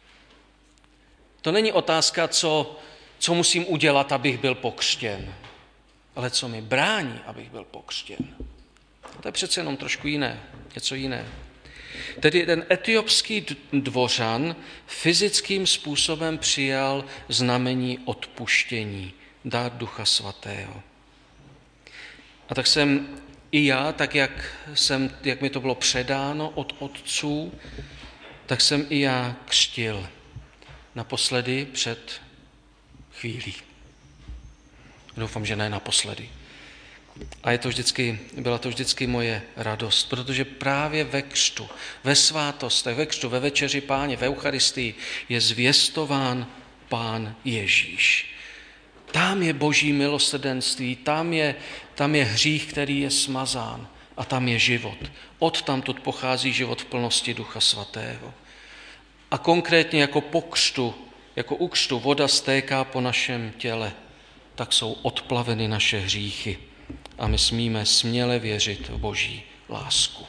To není otázka, co, co musím udělat, abych byl pokřtěn, ale co mi brání, abych byl pokřtěn. To je přece jenom trošku jiné, něco jiné. Tedy ten etiopský dvořan fyzickým způsobem přijal znamení odpuštění, dár Ducha Svatého. A tak jsem i já, tak jak, jsem, jak mi to bylo předáno od otců, tak jsem i já křtil. Naposledy před chvílí. Doufám, že ne naposledy. A je to vždycky, byla to vždycky moje radost, protože právě ve křtu, ve svátostech, ve křtu, ve večeři Páně, v Eucharistii je zvěstován Pán Ježíš. Tam je boží milosrdenství, tam je, tam je hřích, který je smazán a tam je život. Odtamtud pochází život v plnosti Ducha Svatého. A konkrétně jako po křtu, jako u křtu voda stéká po našem těle, tak jsou odplaveny naše hříchy. A my smíme směle věřit v boží lásku.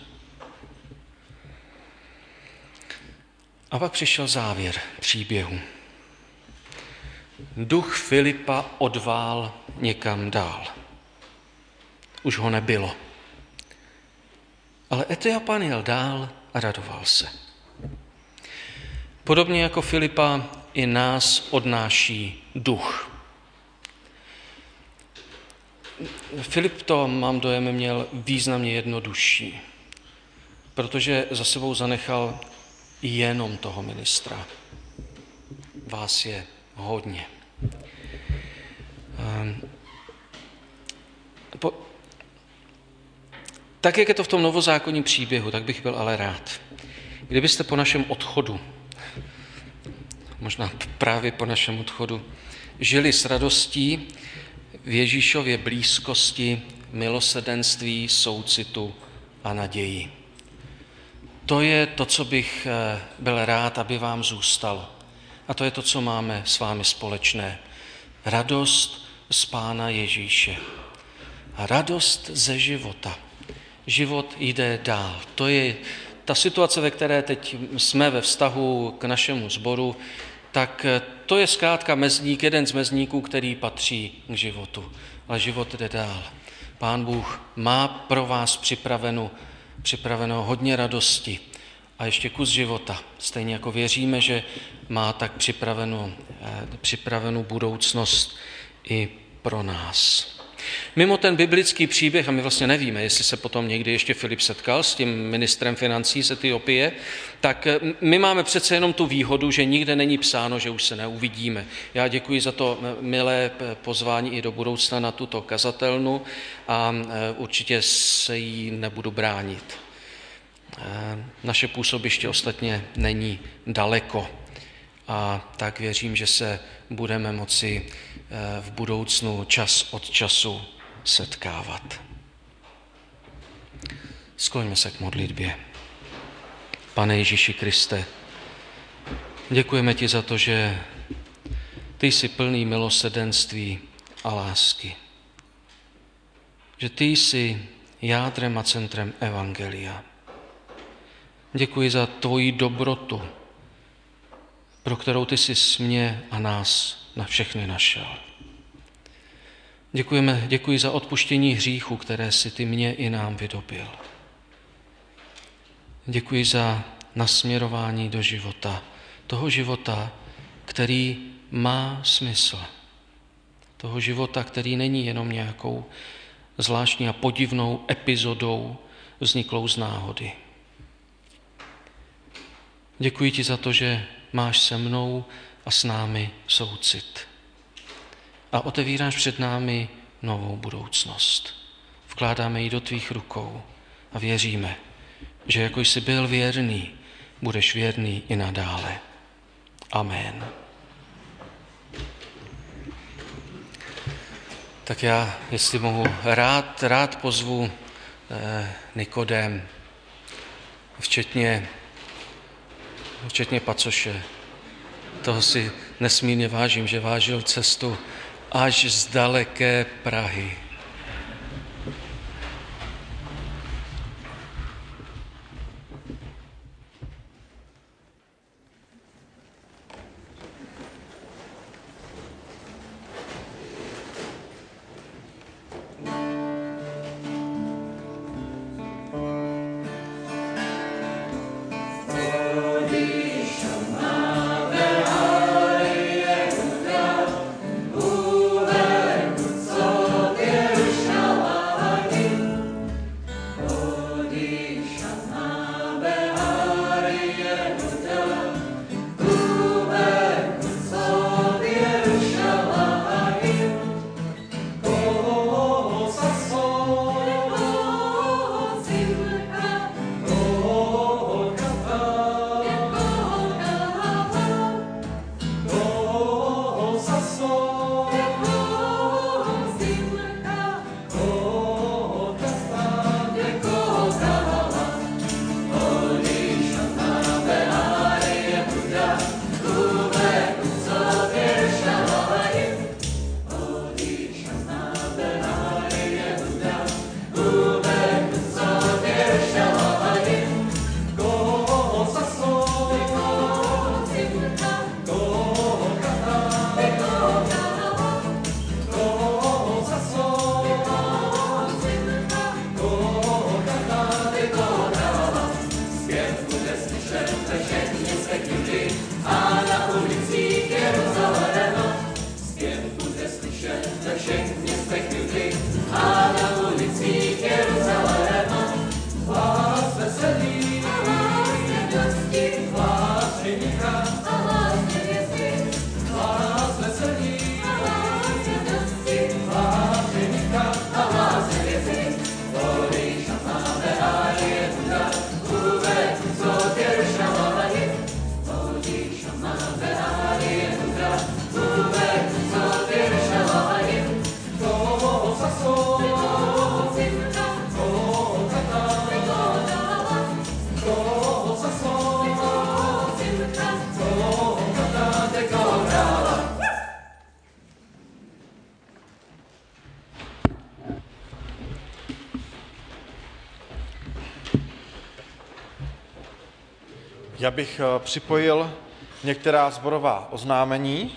A pak přišel závěr příběhu. Duch Filipa odvál někam dál. Už ho nebylo. Ale Etiopan jel dál a radoval se. Podobně jako Filipa i nás odnáší duch. Filip to, mám dojem, měl významně jednodušší, protože za sebou zanechal jenom toho ministra. Vás je hodně. Po, tak, jak je to v tom novozákonním příběhu, tak bych byl ale rád, kdybyste po našem odchodu, možná právě po našem odchodu, žili s radostí v Ježíšově blízkosti, milosrdenství, soucitu a naději. to je to, co bych byl rád, aby vám zůstalo. A to je to, co máme s vámi společné. Radost z Pána Ježíše. A radost ze života. Život jde dál. To je ta situace, ve které teď jsme ve vztahu k našemu sboru, tak to je zkrátka mezník, jeden z mezníků, který patří k životu. Ale život jde dál. Pán Bůh má pro vás připraveno, připraveno hodně radosti a ještě kus života. Stejně jako věříme, že má tak připravenou, připravenou budoucnost i pro nás. Mimo ten biblický příběh, a my vlastně nevíme, jestli se potom někdy ještě Filip setkal s tím ministrem financí z Etiopie, tak my máme přece jenom tu výhodu, že nikde není psáno, že už se neuvidíme. Já děkuji za to milé pozvání i do budoucna na tuto kazatelnu a určitě se jí nebudu bránit. Naše působiště ostatně není daleko a tak věřím, že se budeme moci v budoucnu čas od času setkávat. Skloňme se k modlitbě. Pane Ježíši Kriste, děkujeme ti za to, že ty jsi plný milosrdenství a lásky. Že ty jsi jádrem a centrem evangelia. Děkuji za tvoji dobrotu, pro kterou ty jsi mě a nás na všechny našel. Děkujeme, děkuji za odpuštění hříchu, které si ty mě i nám vydobil. Děkuji za nasměrování do života, toho života, který má smysl. Toho života, který není jenom nějakou zvláštní a podivnou epizodou vzniklou z náhody. Děkuji ti za to, že máš se mnou a s námi soucit. A otevíráš před námi novou budoucnost. Vkládáme ji do tvých rukou a věříme, že jako jsi byl věrný, budeš věrný i nadále. Amen. Tak já, jestli mohu, rád, rád pozvu eh, Nikodém, včetně, včetně Pacoše. Toho si nesmírně vážím, že vážil cestu až z daleké Prahy. Yeah. Já bych připojil některá sborová oznámení.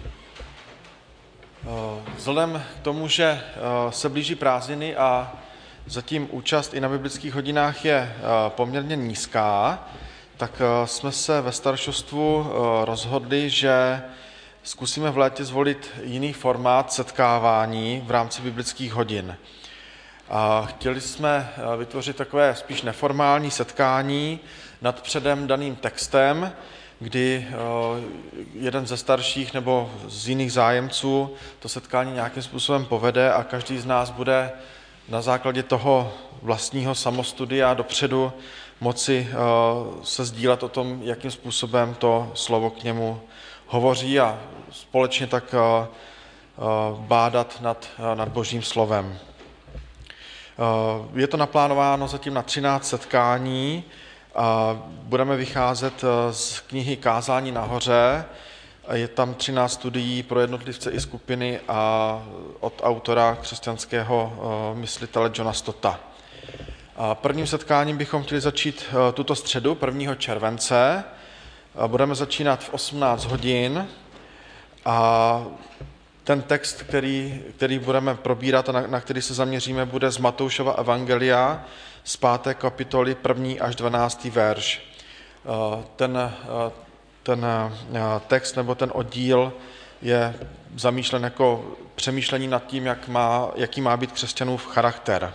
Vzhledem k tomu, že se blíží prázdniny a zatím účast i na biblických hodinách je poměrně nízká, tak jsme se ve staršostvu rozhodli, že zkusíme v létě zvolit jiný formát setkávání v rámci biblických hodin. A chtěli jsme vytvořit takové spíš neformální setkání nad předem daným textem, kdy jeden ze starších nebo z jiných zájemců to setkání nějakým způsobem povede a každý z nás bude na základě toho vlastního samostudia dopředu moci se sdílet o tom, jakým způsobem to slovo k němu hovoří a společně tak bádat nad, nad Božím slovem. Je to naplánováno zatím na třináct setkání. Budeme vycházet z knihy Kázání nahoře. Je tam třináct studií pro jednotlivce i skupiny a od autora křesťanského myslitele Johna Stotta. Prvním setkáním bychom chtěli začít tuto středu, prvního července. Budeme začínat v osmnáct hodin a ten text, který, který budeme probírat a na, na který se zaměříme, bude z Matoušova evangelia z páté kapitoly první až dvanáctý verš. Ten, ten text nebo ten oddíl je zamýšlen jako přemýšlení nad tím, jak má, jaký má být křesťanův charakter.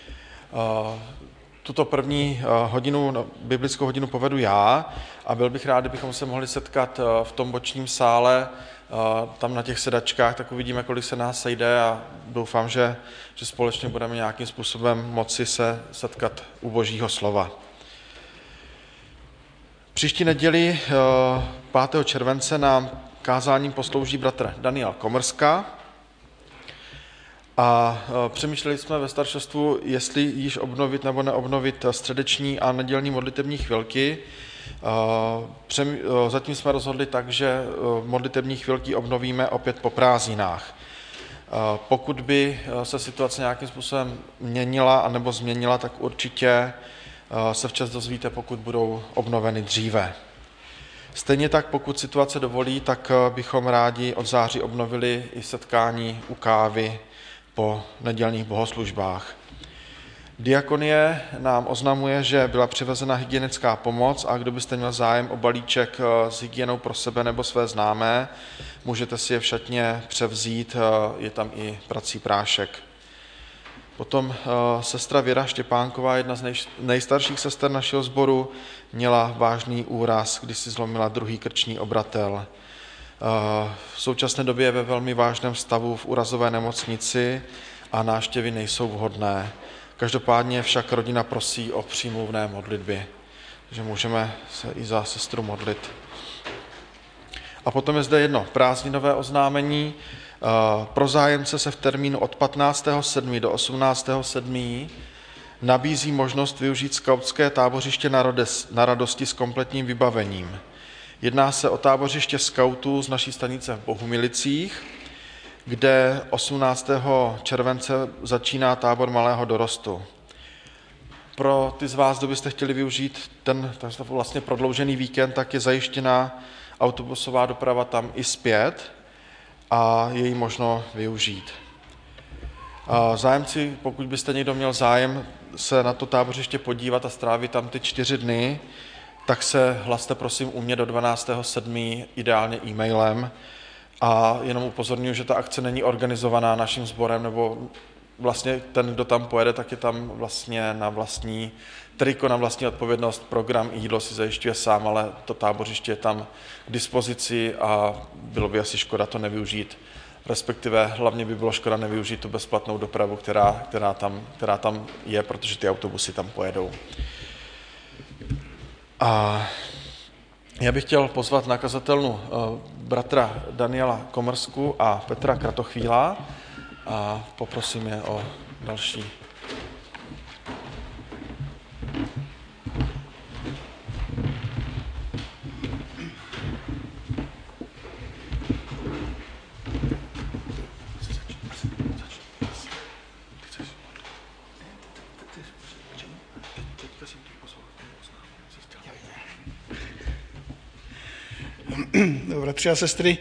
Tuto první hodinu, biblickou hodinu povedu já a byl bych rád, kdybychom se mohli setkat v tom bočním sále, tam na těch sedačkách, tak uvidíme, kolik se nás sejde a doufám, že, že společně budeme nějakým způsobem moci se setkat u Božího slova. Příští neděli pátého července nám kázáním poslouží bratr Daniel Komrska a přemýšleli jsme ve staršostvu, jestli již obnovit nebo neobnovit středeční a nedělní modlitební chvilky. Zatím jsme rozhodli tak, že modlitební chvilky obnovíme opět po prázdninách. Pokud by se situace nějakým způsobem měnila anebo změnila, tak určitě se včas dozvíte, pokud budou obnoveny dříve. Stejně tak, pokud situace dovolí, tak bychom rádi od září obnovili i setkání u kávy po nedělních bohoslužbách. Diakonie nám oznamuje, že byla přivezena hygienická pomoc a kdo byste měl zájem o balíček s hygienou pro sebe nebo své známé, můžete si je v šatně převzít, je tam i prací prášek. Potom sestra Věra Štěpánková, jedna z nej, nejstarších sester našeho sboru, měla vážný úraz, když si zlomila druhý krční obratel. V současné době je ve velmi vážném stavu v úrazové nemocnici a návštěvy nejsou vhodné. Každopádně však rodina prosí o přímluvné modlitby, takže můžeme se i za sestru modlit. A potom je zde jedno prázdninové oznámení. Pro zájemce se v termínu od patnáctého sedmého do osmnáctého sedmého nabízí možnost využít skautské tábořiště na Radosti s kompletním vybavením. Jedná se o tábořiště skautů z naší stanice v Bohumilicích, kde osmnáctého července začíná tábor malého dorostu. Pro ty z vás, kdo byste chtěli využít ten vlastně prodloužený víkend, tak je zajištěna autobusová doprava tam i zpět a je jí možno využít. Zájemci, pokud byste někdo měl zájem se na to tábořiště podívat a strávit tam ty čtyři dny, tak se hlaste prosím u mě do dvanáctého sedmého ideálně e-mailem. A jenom upozorňuji, že ta akce není organizovaná naším sborem, nebo vlastně ten, kdo tam pojede, tak je tam vlastně na vlastní triko, na vlastní odpovědnost, program i jídlo si zajišťuje sám, ale to tábořiště je tam k dispozici a bylo by asi škoda to nevyužít. Respektive hlavně by bylo škoda nevyužít tu bezplatnou dopravu, která, která, tam, která tam je, protože ty autobusy tam pojedou. A já bych chtěl pozvat na kazatelnu bratra Daniela Komrsku a Petra Kratochvíla a poprosím je o další. bratři a sestry,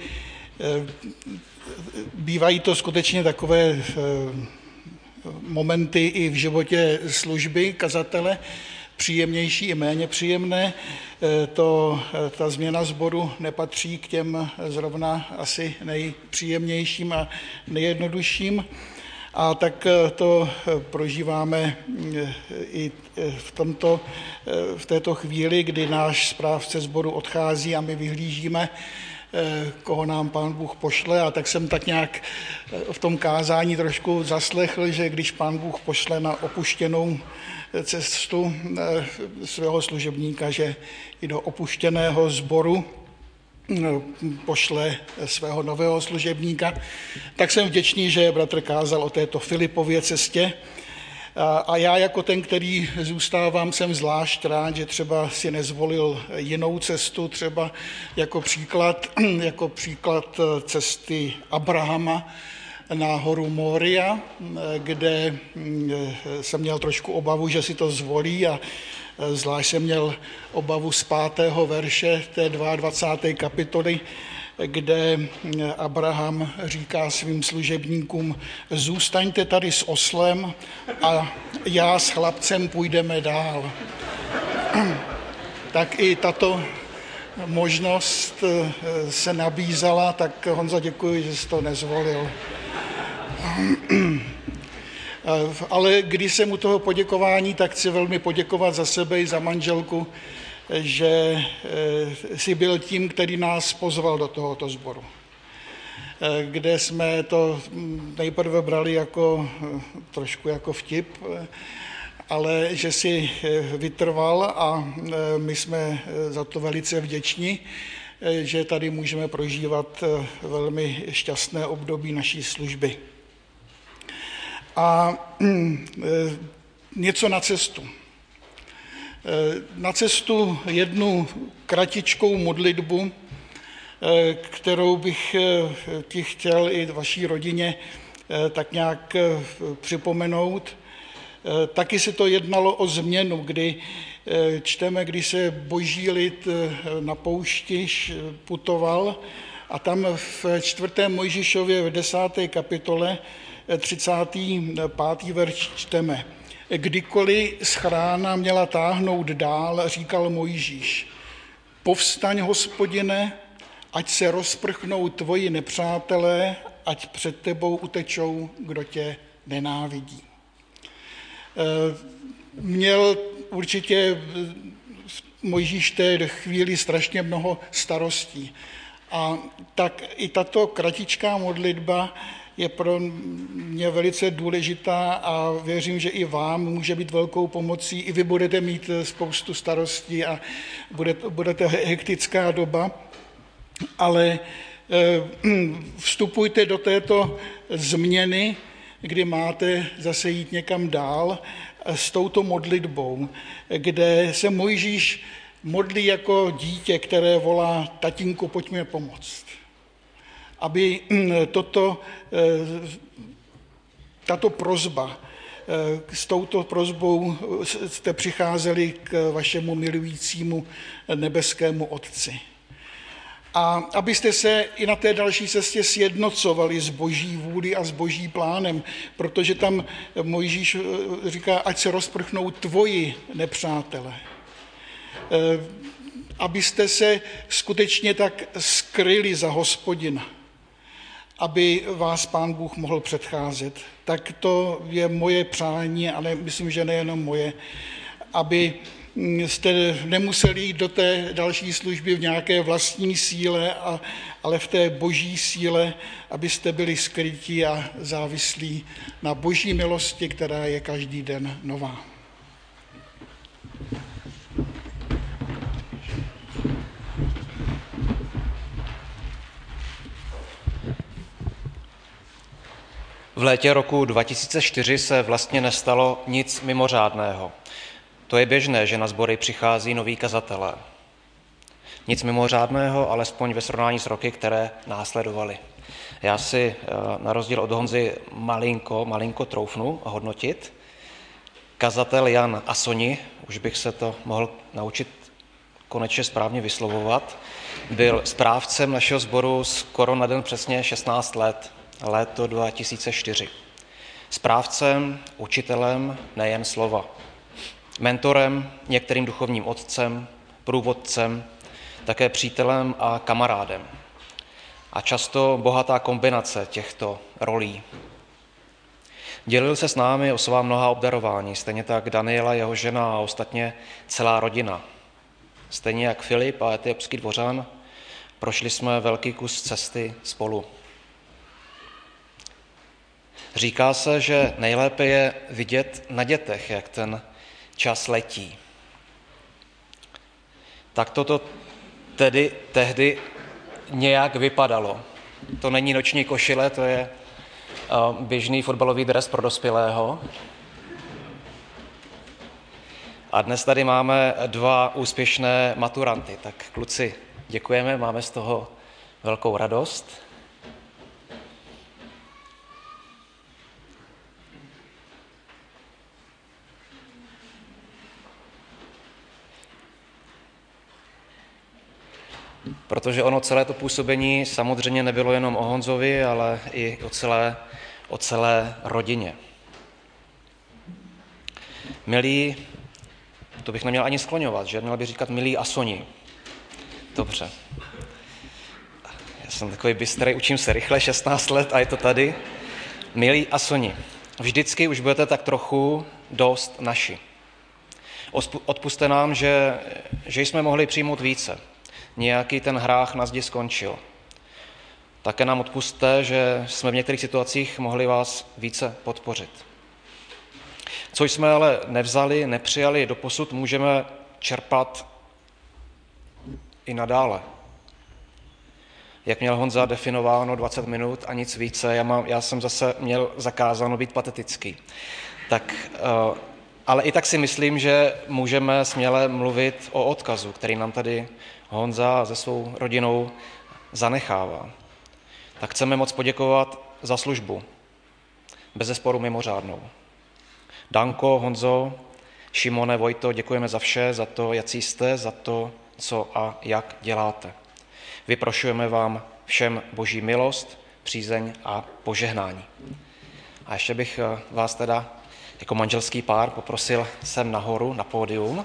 bývají to skutečně takové momenty i v životě služby kazatele, příjemnější i méně příjemné. To, ta změna sboru nepatří k těm zrovna asi nejpříjemnějším a nejjednodušším. A tak to prožíváme i v, tomto, v této chvíli, kdy náš správce sboru odchází a my vyhlížíme, koho nám Pán Bůh pošle. A tak jsem tak nějak v tom kázání trošku zaslechl, že když Pán Bůh pošle na opuštěnou cestu svého služebníka, že i do opuštěného sboru pošle svého nového služebníka. Tak jsem vděčný, že bratr kázal o této Filipově cestě. A já jako ten, který zůstávám, jsem zvlášť rád, že třeba si nezvolil jinou cestu, třeba jako příklad, jako příklad cesty Abrahama na horu Moria, kde jsem měl trošku obavu, že si to zvolí, a zvlášť jsem měl obavu z pátého verše té dvacáté druhé kapitoly, kde Abraham říká svým služebníkům: zůstaňte tady s oslem a já s chlapcem půjdeme dál. Tak i tato možnost se nabízela, tak Honzo, děkuji, že jsi to nezvolil. Ale když jsem u toho poděkování, tak chci velmi poděkovat za sebe i za manželku, že jsi byl tím, který nás pozval do tohoto sboru, kde jsme to nejprve brali jako trošku jako vtip, ale že jsi vytrval a my jsme za to velice vděční, že tady můžeme prožívat velmi šťastné období naší služby. A něco na cestu. Na cestu jednu kratičkou modlitbu, kterou bych ti chtěl i vaší rodině tak nějak připomenout. Taky se to jednalo o změnu, kdy čteme, když se boží lid na poušti putoval, a tam v čtvrtém Mojžíšově v desáté kapitole třicátý pátý verš čteme: kdykoliv schrána měla táhnout dál, říkal Mojžíš: povstaň, Hospodine, ať se rozprchnou tvoji nepřátelé, ať před tebou utečou, kdo tě nenávidí. Měl určitě Mojžíš té chvíli strašně mnoho starostí. A tak i tato kratičká modlitba je pro mě velice důležitá a věřím, že i vám může být velkou pomocí. I vy budete mít spoustu starostí a budete, budete hektická doba, ale vstupujte do této změny, kdy máte zase jít někam dál s touto modlitbou, kde se Mojžíš modlí jako dítě, které volá: tatínku, pojď mi pomoct. Aby toto, tato prosba, s touto prosbou jste přicházeli k vašemu milujícímu nebeskému Otci. A abyste se i na té další cestě sjednocovali s boží vůli a s boží plánem, protože tam Mojžíš říká, ať se rozprchnou tvoji nepřátele. Abyste se skutečně tak skryli za Hospodina, aby vás Pán Bůh mohl předcházet. Tak to je moje přání, ale myslím, že nejenom moje, aby jste nemuseli jít do té další služby v nějaké vlastní síle, a, ale v té boží síle, abyste byli skryti a závislí na boží milosti, která je každý den nová. V létě roku dva tisíce čtyři se vlastně nestalo nic mimořádného. To je běžné, že na sbory přichází noví kazatelé. Nic mimořádného, alespoň ve srovnání s roky, které následovaly. Já si na rozdíl od Honzy malinko, malinko troufnu hodnotit. Kazatel Jan Asoni, už bych se to mohl naučit konečně správně vyslovovat, byl správcem našeho sboru skoro na den přesně šestnáct let, léto dva tisíce čtyři. Správcem, učitelem nejen slova, mentorem, některým duchovním otcem, průvodcem, také přítelem a kamarádem. A často bohatá kombinace těchto rolí. Dělil se s námi o svá mnoha obdarování, stejně tak Daniela, jeho žena a ostatně celá rodina. Stejně jak Filip a etiopský dvořan, prošli jsme velký kus cesty spolu. Říká se, že nejlépe je vidět na dětech, jak ten čas letí. Tak toto tedy tehdy nějak vypadalo. To není noční košile, to je běžný fotbalový dres pro dospělého. A dnes tady máme dva úspěšné maturanty. Tak kluci, děkujeme, máme z toho velkou radost. Protože ono celé to působení samozřejmě nebylo jenom o Honzovi, ale i o celé, o celé rodině. Milí, to bych neměl ani skloňovat, že? Měl bych říkat milí Asoni. Dobře. Já jsem takový bystrej, učím se rychle, šestnáct let a je to tady. Milí Asoni, vždycky už budete tak trochu dost naši. Odpusťte nám, že, že jsme mohli přijmout více. Nějaký ten hrách na zdi skončil. Také nám odpusťte, že jsme v některých situacích mohli vás více podpořit. Co jsme ale nevzali, nepřijali doposud, můžeme čerpat i nadále. Jak měl Honza definováno dvacet minut a nic více, já, mám, já jsem zase měl zakázáno být patetický. Tak, ale i tak si myslím, že můžeme směle mluvit o odkazu, který nám tady Honza se svou rodinou zanechává. Tak chceme moc poděkovat za službu, bezesporu mimořádnou. Danko, Honzo, Šimone, Vojto, děkujeme za vše, za to, jací jste, za to, co a jak děláte. Vyprošujeme vám všem boží milost, přízeň a požehnání. A ještě bych vás teda jako manželský pár poprosil sem nahoru na pódium.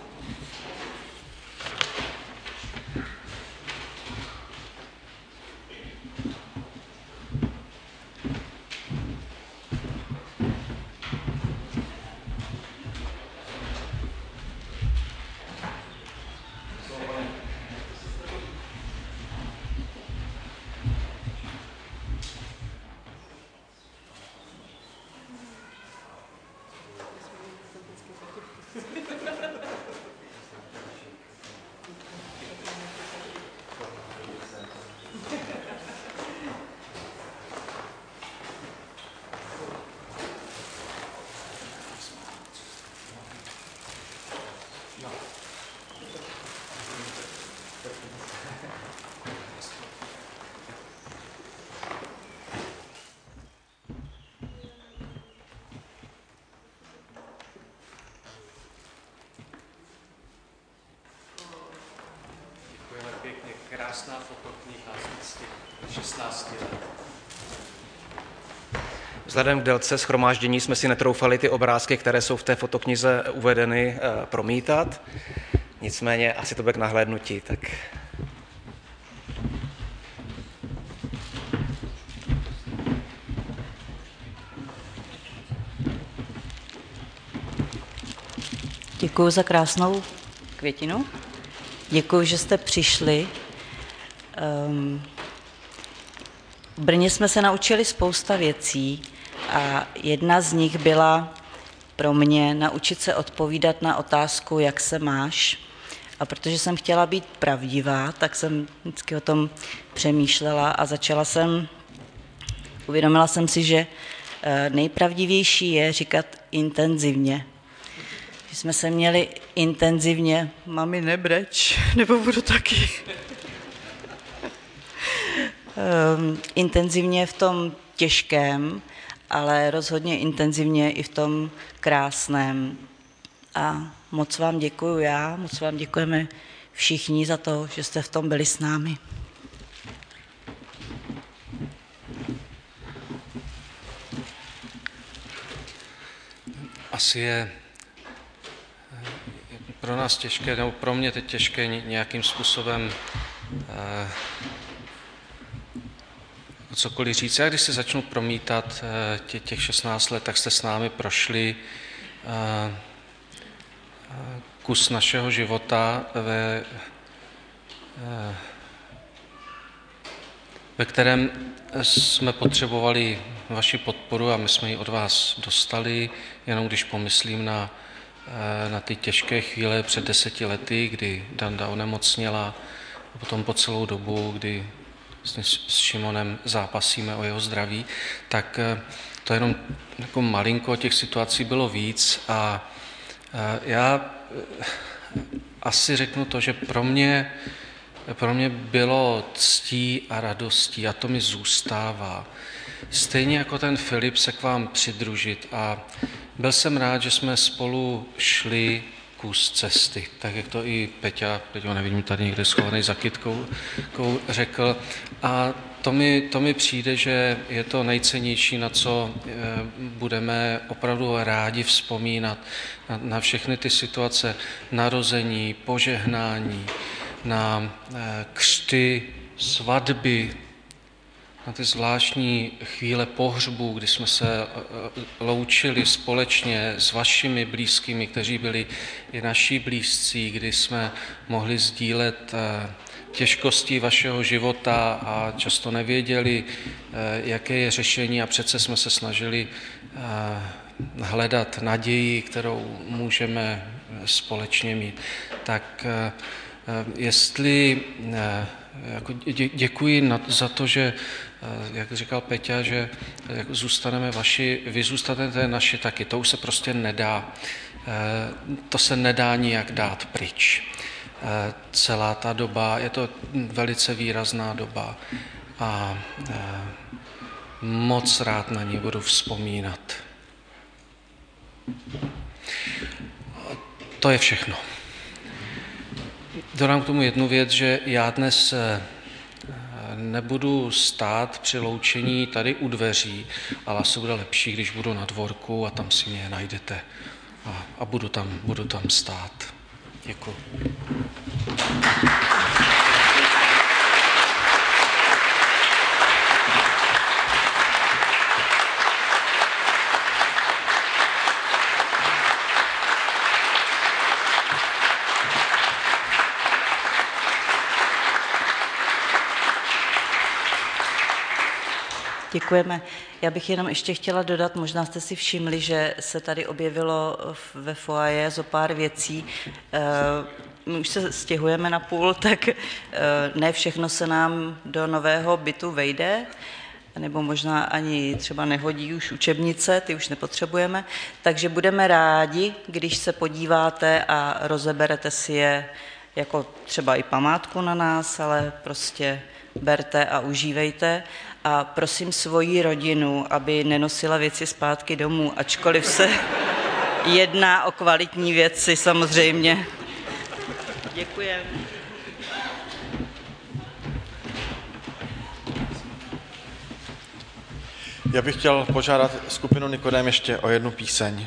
Krásná fotokniha z šestnácti let. Vzhledem k délce shromáždění jsme si netroufali ty obrázky, které jsou v té fotoknize uvedeny, promítat. Nicméně asi to bude k nahlédnutí, tak... Děkuji za krásnou květinu. Děkuji, že jste přišli. V Brně jsme se naučili spousta věcí a jedna z nich byla pro mě naučit se odpovídat na otázku, jak se máš. A protože jsem chtěla být pravdivá, tak jsem vždycky o tom přemýšlela a začala jsem, uvědomila jsem si, že nejpravdivější je říkat intenzivně. Že jsme se měli intenzivně, mami nebreč, nebo budu taky. um, intenzivně v tom těžkém, ale rozhodně intenzivně i v tom krásném. A moc vám děkuju já, moc vám děkujeme všichni za to, že jste v tom byli s námi. Asi je pro nás těžké, nebo pro mě teď těžké nějakým způsobem eh, cokoliv říct. Já když si začnu promítat eh, tě, těch šestnáct let, tak jste s námi prošli eh, kus našeho života, ve, eh, ve kterém jsme potřebovali vaši podporu a my jsme ji od vás dostali, jenom když pomyslím na, na ty těžké chvíle před deseti lety, kdy Danda onemocněla a potom po celou dobu, kdy vlastně s Šimonem zápasíme o jeho zdraví, tak to jenom jako malinko těch situací bylo víc a já asi řeknu to, že pro mě Pro mě bylo ctí a radostí a to mi zůstává. Stejně jako ten Filip se k vám přidružit a byl jsem rád, že jsme spolu šli kus cesty, tak jak to i Peťa, Peťo nevidím tady někde schovaný za kytkou, řekl. A to mi, to mi přijde, že je to nejcennější, na co budeme opravdu rádi vzpomínat, na, na všechny ty situace narození, požehnání, na křty, svatby, na ty zvláštní chvíle pohřbu, kdy jsme se loučili společně s vašimi blízkými, kteří byli i naši blízcí, kdy jsme mohli sdílet těžkosti vašeho života a často nevěděli, jaké je řešení a přece jsme se snažili hledat naději, kterou můžeme společně mít. Tak jestli jako děkuji za to, že, jak říkal Peťa, že zůstaneme vaši, vy zůstanete naši taky, to už se prostě nedá, to se nedá nijak dát pryč. Celá ta doba, je to velice výrazná doba a moc rád na ní budu vzpomínat. To je všechno. Dodám k tomu jednu věc, že já dnes nebudu stát při loučení tady u dveří, ale asi bude lepší, když budu na dvorku a tam si mě najdete a, a budu tam, budu tam stát. Děkuji. Děkujeme. Já bych jenom ještě chtěla dodat, možná jste si všimli, že se tady objevilo ve foaje zo pár věcí. My už se stěhujeme na půl, tak ne všechno se nám do nového bytu vejde, nebo možná ani třeba nehodí už učebnice, ty už nepotřebujeme, takže budeme rádi, když se podíváte a rozeberete si je jako třeba i památku na nás, ale prostě berte a užívejte. A prosím svoji rodinu, aby nenosila věci zpátky domů, ačkoliv se jedná o kvalitní věci samozřejmě. Děkujeme. Já bych chtěl požádat skupinu Nikodém ještě o jednu píseň.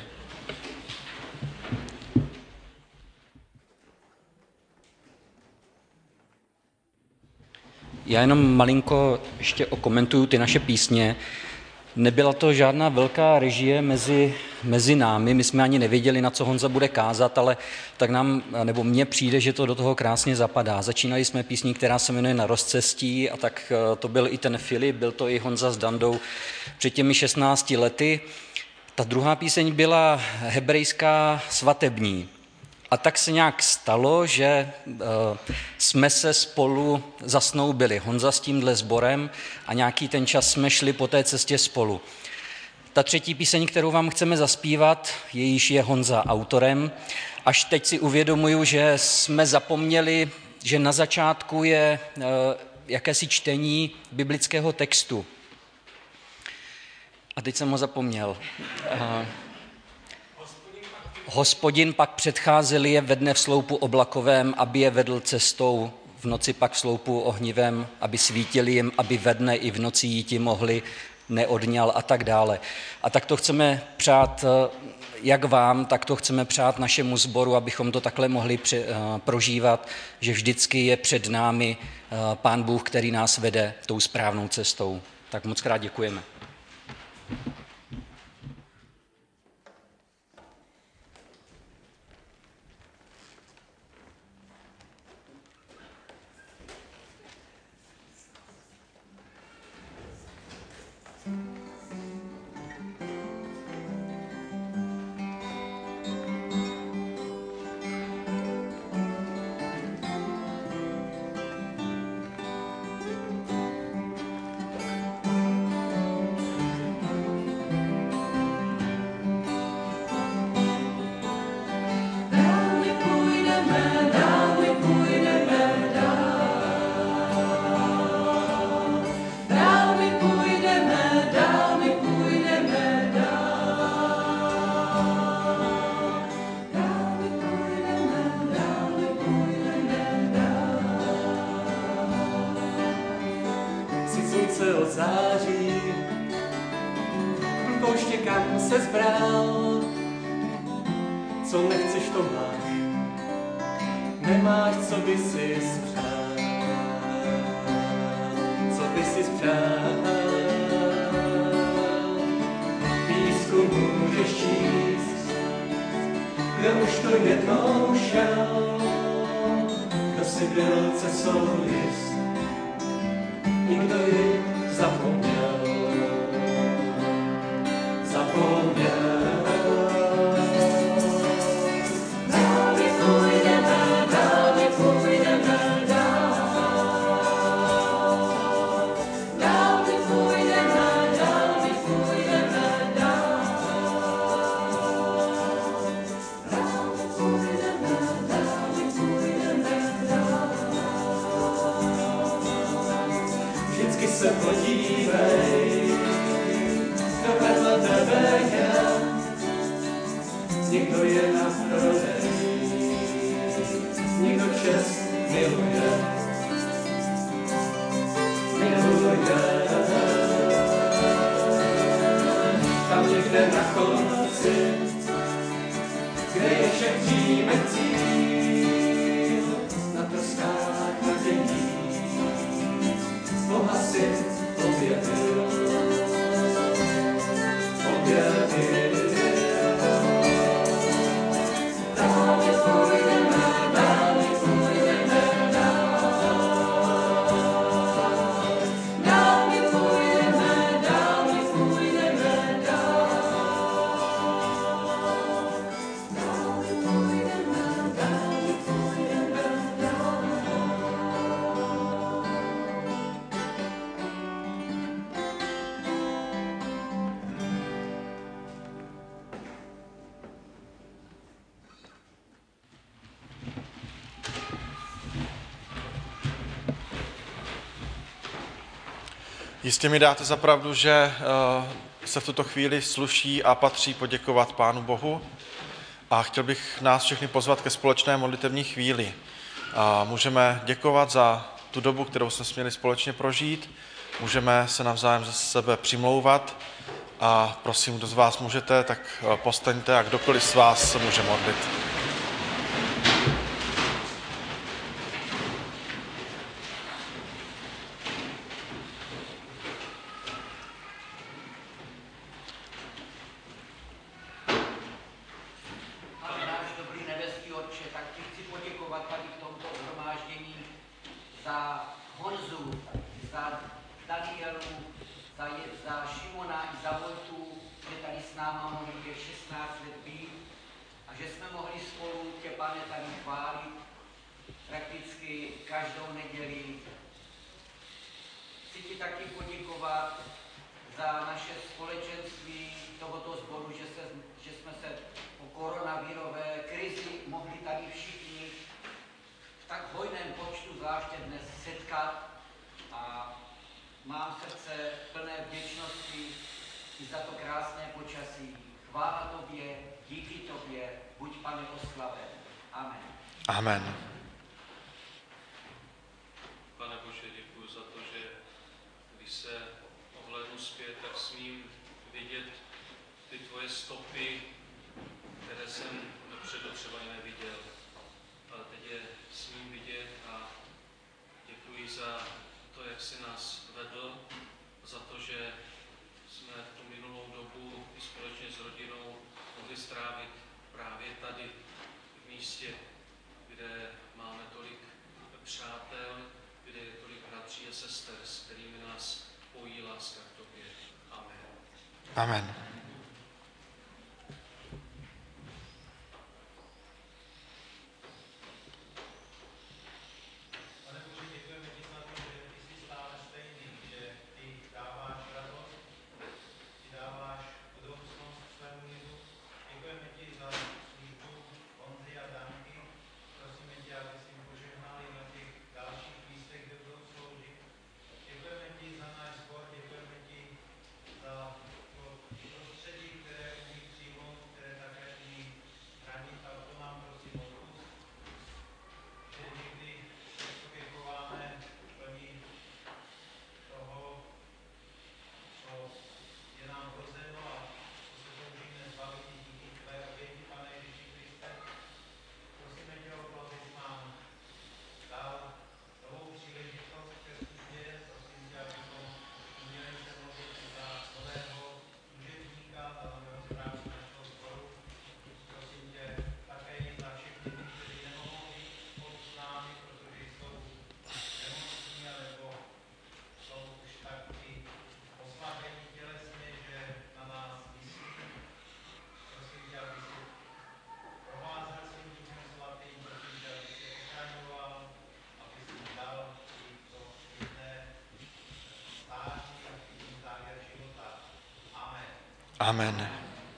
Já jenom malinko ještě okomentuju ty naše písně. Nebyla to žádná velká režie mezi, mezi námi, my jsme ani nevěděli, na co Honza bude kázat, ale tak nám, nebo mně přijde, že to do toho krásně zapadá. Začínali jsme písní, která se jmenuje Na rozcestí a tak to byl i ten Filip, byl to i Honza s Dandou před těmi šestnácti lety. Ta druhá píseň byla hebrejská svatební. A tak se nějak stalo, že uh, jsme se spolu zasnoubili. Honza s tímhle sborem a nějaký ten čas jsme šli po té cestě spolu. Ta třetí píseň, kterou vám chceme zaspívat, jejíž je Honza autorem. Až teď si uvědomuju, že jsme zapomněli, že na začátku je uh, jakési čtení biblického textu. A teď jsem ho zapomněl. Uh, Hospodin pak předcházel je ve dne v sloupu oblakovém, aby je vedl cestou, v noci pak v sloupu ohnivém, aby svítili jim, aby ve dne i v noci jíti mohli, neodňal a tak dále. A tak to chceme přát jak vám, tak to chceme přát našemu sboru, abychom to takhle mohli prožívat, že vždycky je před námi Pán Bůh, který nás vede tou správnou cestou. Tak moc krát děkujeme. Jistě mi dáte za pravdu, že se v tuto chvíli sluší a patří poděkovat Pánu Bohu a chtěl bych nás všechny pozvat ke společné modlitevní chvíli. A můžeme děkovat za tu dobu, kterou jsme směli společně prožít, můžeme se navzájem za sebe přimlouvat a prosím, kdo z vás můžete, tak postaňte a kdokoliv z vás se může modlit. Mám srdce plné vděčnosti i za to krásné počasí. Chvála tobě, díky tobě, buď Pane oslaven. Amen. Amen. Pane Bože, děkuji za to, že když se ohlédnu zpět, tak smím vidět ty tvoje stopy, které jsem dopředu třeba i neviděl. Ale teď je smím vidět a děkuji za to, jak jsi nás vedl, za to, že jsme tu minulou dobu i společně s rodinou mohli strávit právě tady, v místě, kde máme tolik přátel, kde je tolik bratří a sester, s kterými nás pojí láska k tobě. Amen. Amen. Amen.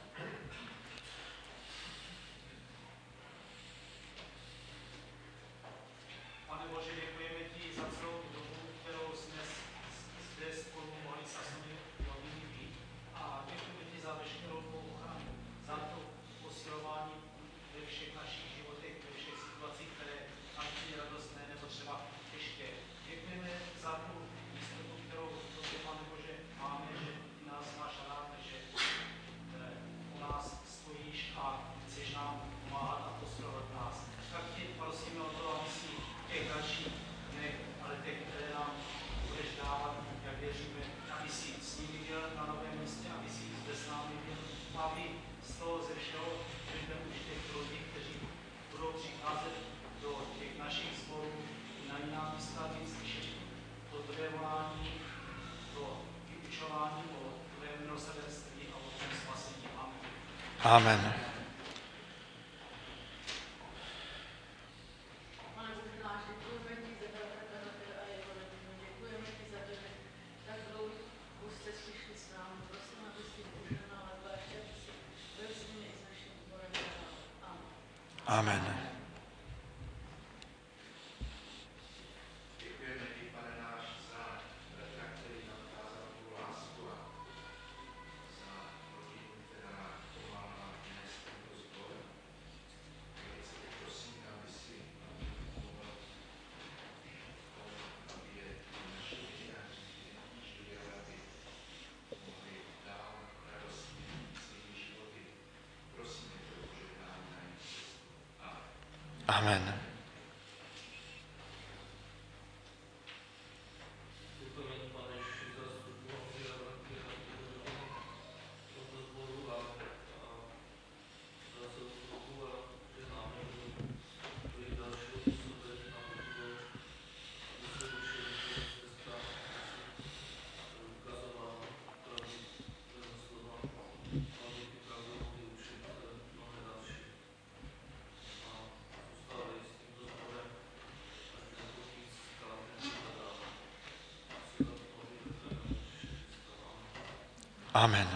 Pane Bože, děkujeme ti za celou dobu, kterou jsme zde spolu mohli se svými rodiny být. A děkujeme ti za veškerou tvou ochranu, za to posilování ve všech našich životech, ve všech situacích, které ať jsou radostné nebo třeba těžké. Děkujeme za tu jistotu, kterou tobě, Pane Bože, máme, že ty nás máš rád, že u nás stojíš a chceš nám pomáhat a posilovat nás. Tak tě prosíme o to, aby si v těch dalších dnech, ale těch, které nám budeš dávat, jak věříme, aby si s nimi byl na novém místě, aby si zde s námi byl, aby z toho ze všeho přijdeme už těch lidí, kteří budou přicházet do těch našich sborů i na jiná místa, aby slyšeli to tvé volání, to vyučování o tvé milosrdenství a o tom spasení. Amen. Amen. Pane Bože náš, děkujeme ti za bratra kazatele a jeho rodinu. Děkujeme ti za to, že tak dlouho jste slyšeli s námi. Prosím, aby si požehnal a zvláště, aby si byl s nimi i s naším sborem. Amen. Amen. Děkujeme ti, Pane náš, za bratra, který nám ukázal tu lásku a za rodinu, která pomáhá nést tento sbor. Velice tě prosím, aby si pomohl tomu, aby je naši lidé žili, aby mohli dál radostně svými životy. Prosím tě pro požehnání na jejich cestu. Amen. Amen. Amen.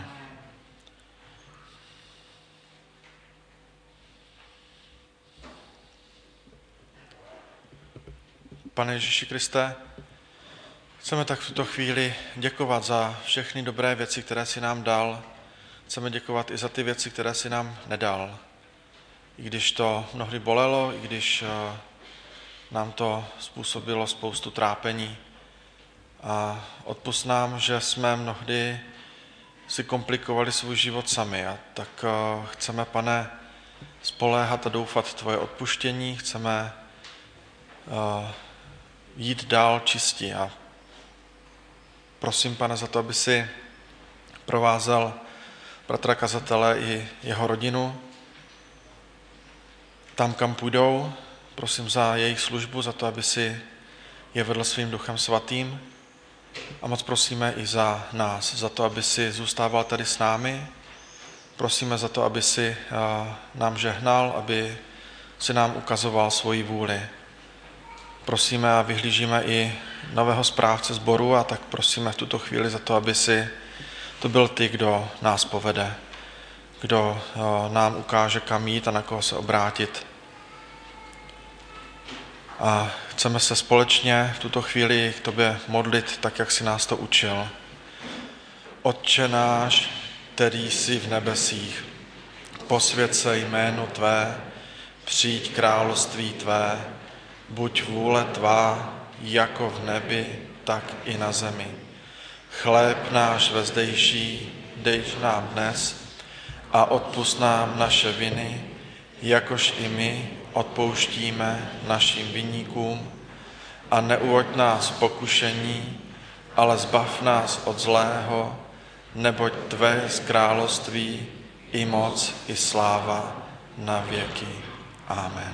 Pane Ježíši Kriste, chceme tak v tuto chvíli děkovat za všechny dobré věci, které jsi nám dal. Chceme děkovat i za ty věci, které jsi nám nedal. i když to mnohdy bolelo, i když nám to způsobilo spoustu trápení. A odpusť nám, že jsme mnohdy si komplikovali svůj život sami. A tak chceme, Pane, spoléhat a doufat v tvoje odpuštění, chceme jít dál čistí. A prosím, Pane, za to, aby si provázel bratra kazatele i jeho rodinu tam, kam půjdou. Prosím za jejich službu, za to, aby si je vedl svým Duchem Svatým. A moc prosíme i za nás, za to, aby si zůstával tady s námi. Prosíme za to, aby si nám žehnal, aby si nám ukazoval svoji vůli. Prosíme a vyhlížíme i nového správce sboru a tak prosíme v tuto chvíli za to, aby si to byl ty, kdo nás povede, kdo nám ukáže, kam jít a na koho se obrátit. A chceme se společně v tuto chvíli k tobě modlit, tak jak jsi nás to učil. Otče náš, který jsi v nebesích, posvěť se jméno tvé, přijď království tvé, buď vůle tvá, jako v nebi, tak i na zemi. Chléb náš vezdejší dej nám dnes a odpusť nám naše viny, jakož i my odpouštíme našim viníkům a neuvoď nás v pokušení, ale zbav nás od zlého, neboť tvé je království i moc, i sláva na věky. Amen.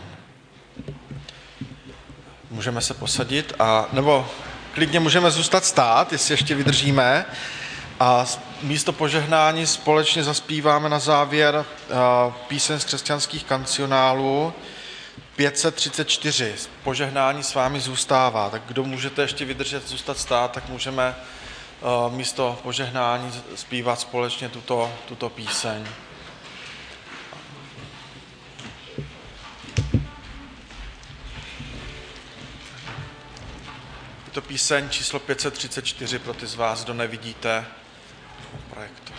Můžeme se posadit, a, nebo klidně můžeme zůstat stát, jestli ještě vydržíme. A místo požehnání společně zaspíváme na závěr píseň z křesťanských kancionálů pět set třicet čtyři. Požehnání s vámi zůstává. Tak kdo můžete ještě vydržet, zůstat stát, tak můžeme místo požehnání zpívat společně tuto, tuto píseň. Je to píseň číslo pět set třicet čtyři pro ty z vás, kdo nevidíte projektu.